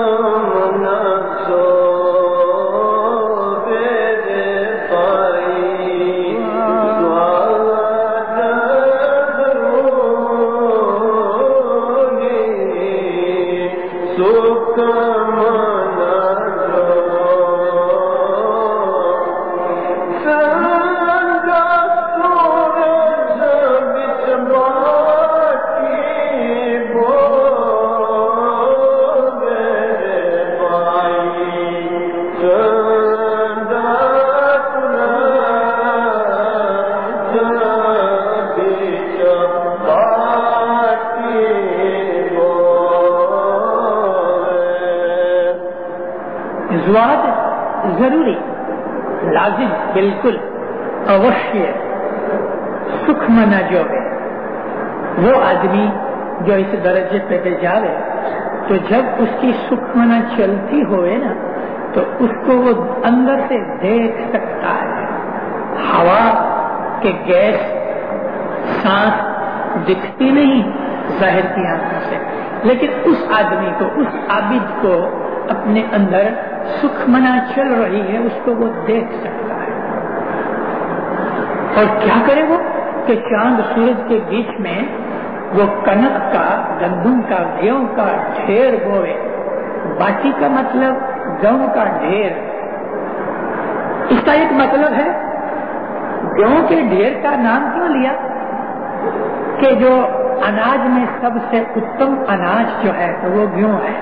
जरूरी, लाजिम, बिल्कुल, अवश्य, सुख मना जो है वो आदमी जो इस दर्जे पे जावे, तो जब उसकी सुख मना चलती होवे ना, तो उसको वो अंदर से देख सकता है। हवा के गैस सांस दिखती नहीं जाहिर की आंखों से, लेकिन उस आदमी को, उस आबिद को अपने अंदर सुख मना चल रही है, उसको वो देख सकता है। और क्या करे वो कि चांद सूरज के बीच में वो कनक का, गंदम का, गेहूं का ढेर बोए। बाटी का मतलब गेहूं का ढेर। इसका एक मतलब है, गेहूं के ढेर का नाम क्यों लिया कि जो अनाज में सबसे उत्तम अनाज जो है तो वो गेहूं है।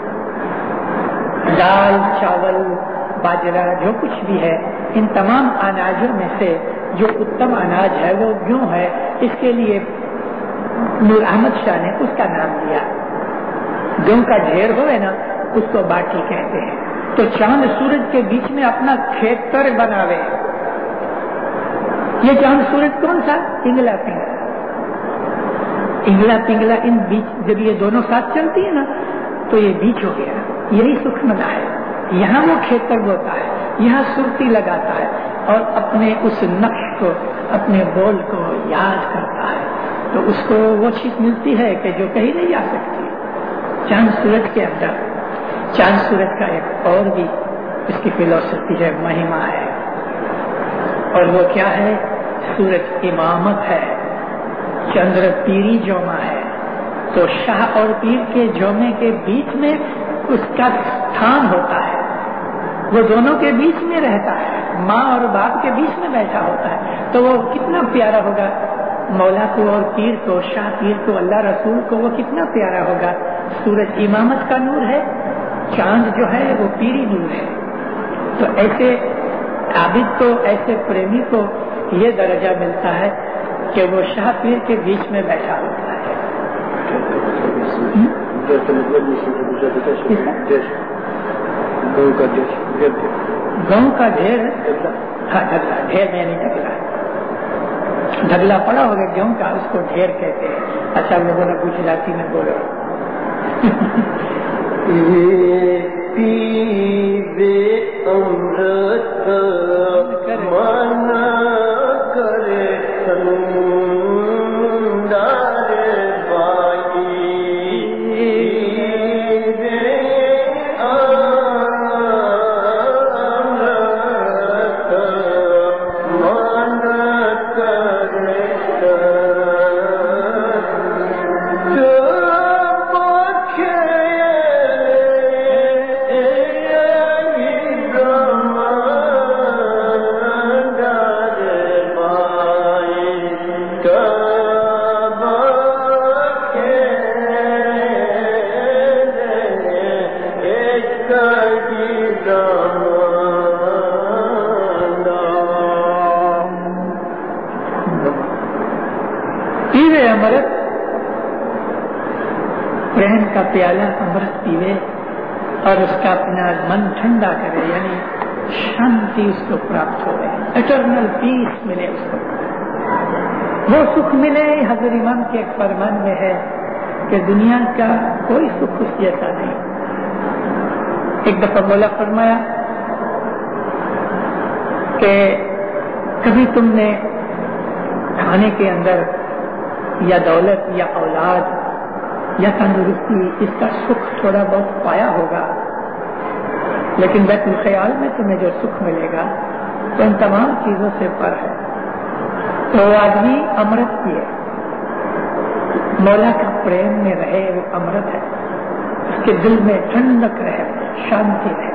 दाल, चावल, बाजरा, जो कुछ भी है, इन तमाम अनाजों में से जो उत्तम अनाज है वो गेहूं है। इसके लिए नूर अहमद शाह ने उसका नाम दिया। गेहूं का ढेर हो है ना, उसको बाटी कहते हैं। तो चांद सूरज के बीच में अपना खेतर बनावे। ये चांद सूरज कौन सा? इंगला पिंगला। इंगला पिंगला, इन बीच जब ये दोनों साथ चलती है ना, तो ये बीच हो गया। यही सुख मना है। यहाँ वो खेतर बोता है, यहाँ सुरती लगाता है और अपने उस नक्श को, अपने बोल को याद करता है, तो उसको वो चीज मिलती है कि जो कहीं नहीं आ सकती। चांद सूरज के अंदर, चांद सूरज का एक और भी इसकी फिलॉसफी है, महिमा है। और वो क्या है? सूरज इमामत है, चंद्र पीरी जोमा है। तो शाह और पीर के जोमे के बीच में उसका स्थान होता है। वो दोनों के बीच में रहता है, माँ और बाप के बीच में बैठा होता है। तो वो कितना प्यारा होगा मौला को और पीर को, शाह पीर को, अल्लाह रसूल को, वो कितना प्यारा होगा। सूरज इमामत का नूर है, चांद जो है वो पीरी नूर है। तो ऐसे आबिद को, ऐसे प्रेमी को ये दर्जा मिलता है कि वो शाह पीर के बीच में बैठा होता है। गाँव का ढेर, हाँ ढगला, ढेर में नहीं ढगला, ढगला पड़ा होगा गेहूं का, उसको ढेर कहते हैं। अच्छा लोगों ने गुजराती में बोलो। पीवे अमृत मना करे प्रेम का प्याला अमृत पीवे और उसका अपना मन ठंडा करे, यानी शांति उसको प्राप्त हो गए, एटर्नल पीस मिले उसको, वो सुख मिले। हज़रत इमाम के एक फरमान में है कि दुनिया का कोई सुख उस जैसा नहीं। एक दफा मौला फरमाया कि कभी तुमने खाने के अंदर या दौलत या औलाद या तंदुरुस्ती इसका सुख थोड़ा बहुत पाया होगा, लेकिन बैतुल ख्याल में तुम्हें जो सुख मिलेगा तो इन तमाम चीजों से पर है। तो आदमी अमृत पिए, मौला का प्रेम में रहे, वो अमृत है, उसके दिल में ठंडक रहे, शांति रहे,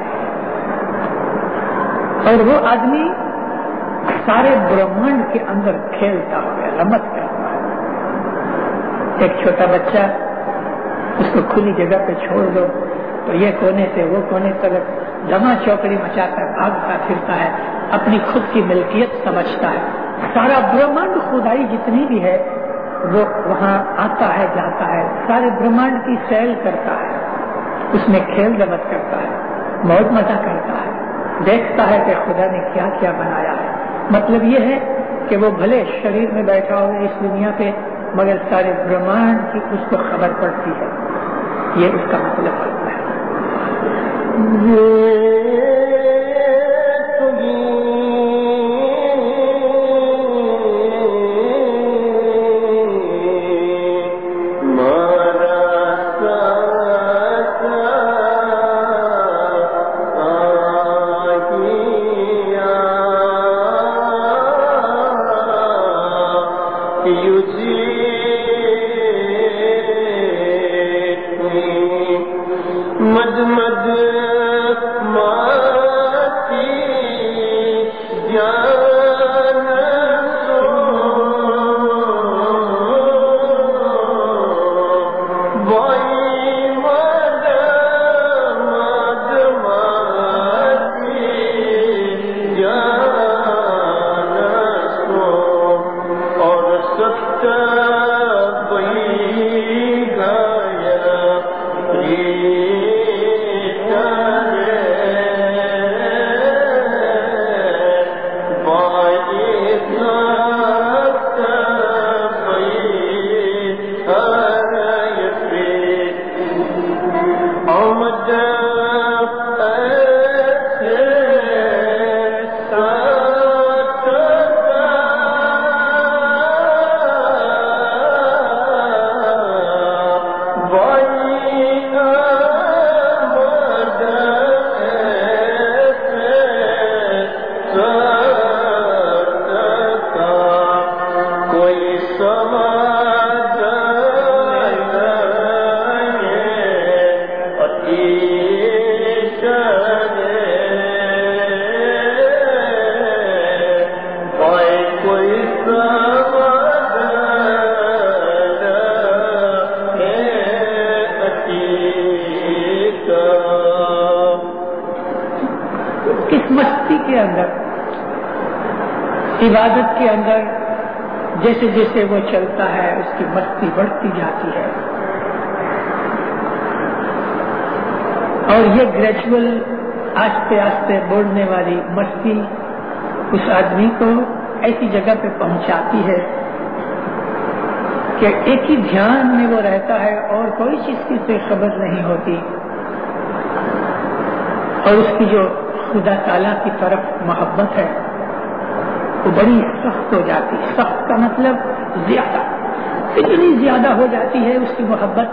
और वो आदमी सारे ब्रह्मांड के अंदर खेलता हुआ रमत करता है। एक छोटा बच्चा, उसको खुली जगह पे छोड़ दो तो ये कोने से वो कोने तक धमा चौकड़ी मचाकर भागता फिरता है, अपनी खुद की मिल्कियत समझता है। सारा ब्रह्मांड खुदाई जितनी भी है वो वहाँ आता है, जाता है, सारे ब्रह्मांड की सैल करता है, उसमें खेल रमत करता है, मौज मजा करता है, देखता है कि खुदा ने क्या क्या बनाया है। मतलब ये है कि वो भले शरीर में बैठा हो इस दुनिया पे, मगर सारे ब्रह्मांड की उसको खबर पड़ती है। ये उसका मतलब होता है। इबादत के अंदर जैसे जैसे वो चलता है उसकी मस्ती बढ़ती जाती है, और ये ग्रेजुअल आस्ते आस्ते बढ़ने वाली मस्ती उस आदमी को ऐसी जगह पे पहुंचाती है कि एक ही ध्यान में वो रहता है और कोई चीज की उसे खबर नहीं होती, और उसकी जो खुदा ताला की तरफ मोहब्बत है वो बड़ी सख्त हो जाती है। सख्त का मतलब ज्यादा, इतनी ज्यादा हो जाती है उसकी मोहब्बत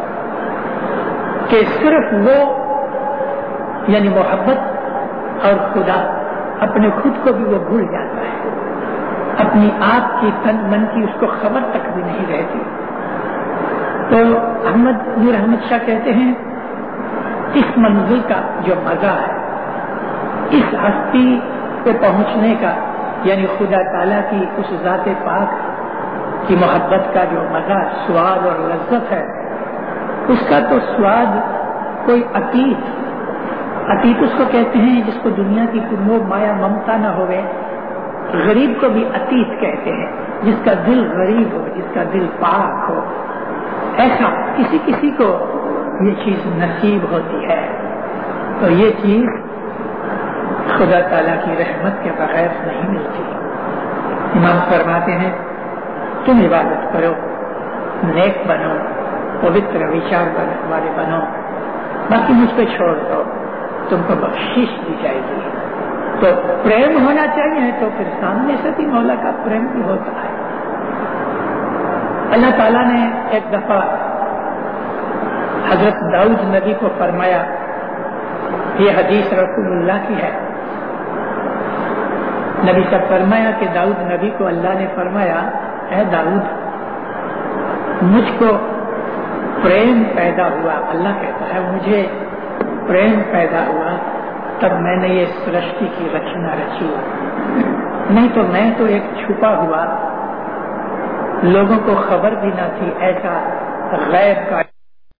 कि सिर्फ वो यानी मोहब्बत और खुदा अपने खुद को भी वो भूल जाता है, अपनी आप की तन मन की उसको खबर तक भी नहीं रहती। तो अहमद नूर अहमद शाह कहते हैं इस मंजिल का जो मजा है, इस हस्ती पे पहुंचने का, यानी खुदा ताला की उस ज़ाते पाक की मोहब्बत का जो मजा, स्वाद और लज्जत है, उसका तो स्वाद कोई अतीत, अतीत उसको कहते हैं जिसको दुनिया की मोह माया ममता न होवे। गरीब को भी अतीत कहते हैं, जिसका दिल गरीब हो, जिसका दिल पाक हो। ऐसा किसी किसी को ये चीज नसीब होती है। तो ये चीज خدا تعالیٰ کی رحمت کے بغیر نہیں ملتی. امام فرماتے ہیں تم عبادت کرو، نیک بنو، پوتر وچار والے بنو، باقی مجھ پہ چھوڑ دو، تم کو بخشش دی جائے گی. تو پریم ہونا چاہیے تو پھر سامنے سے بھی مولا کا پریم بھی ہوتا ہے. اللہ تعالیٰ نے ایک دفعہ حضرت داؤد نبی کو فرمایا، یہ حدیث رسول اللہ کی ہے، نبی سے فرمایا کہ داؤد نبی کو اللہ نے فرمایا اے داؤد مجھ کو پریم پیدا ہوا. اللہ کہتا ہے مجھے پریم پیدا ہوا تب میں نے یہ سرشٹی کی رچنا رچی، نہیں تو میں تو ایک چھپا ہوا، لوگوں کو خبر بھی نہ تھی، ایسا غیب کا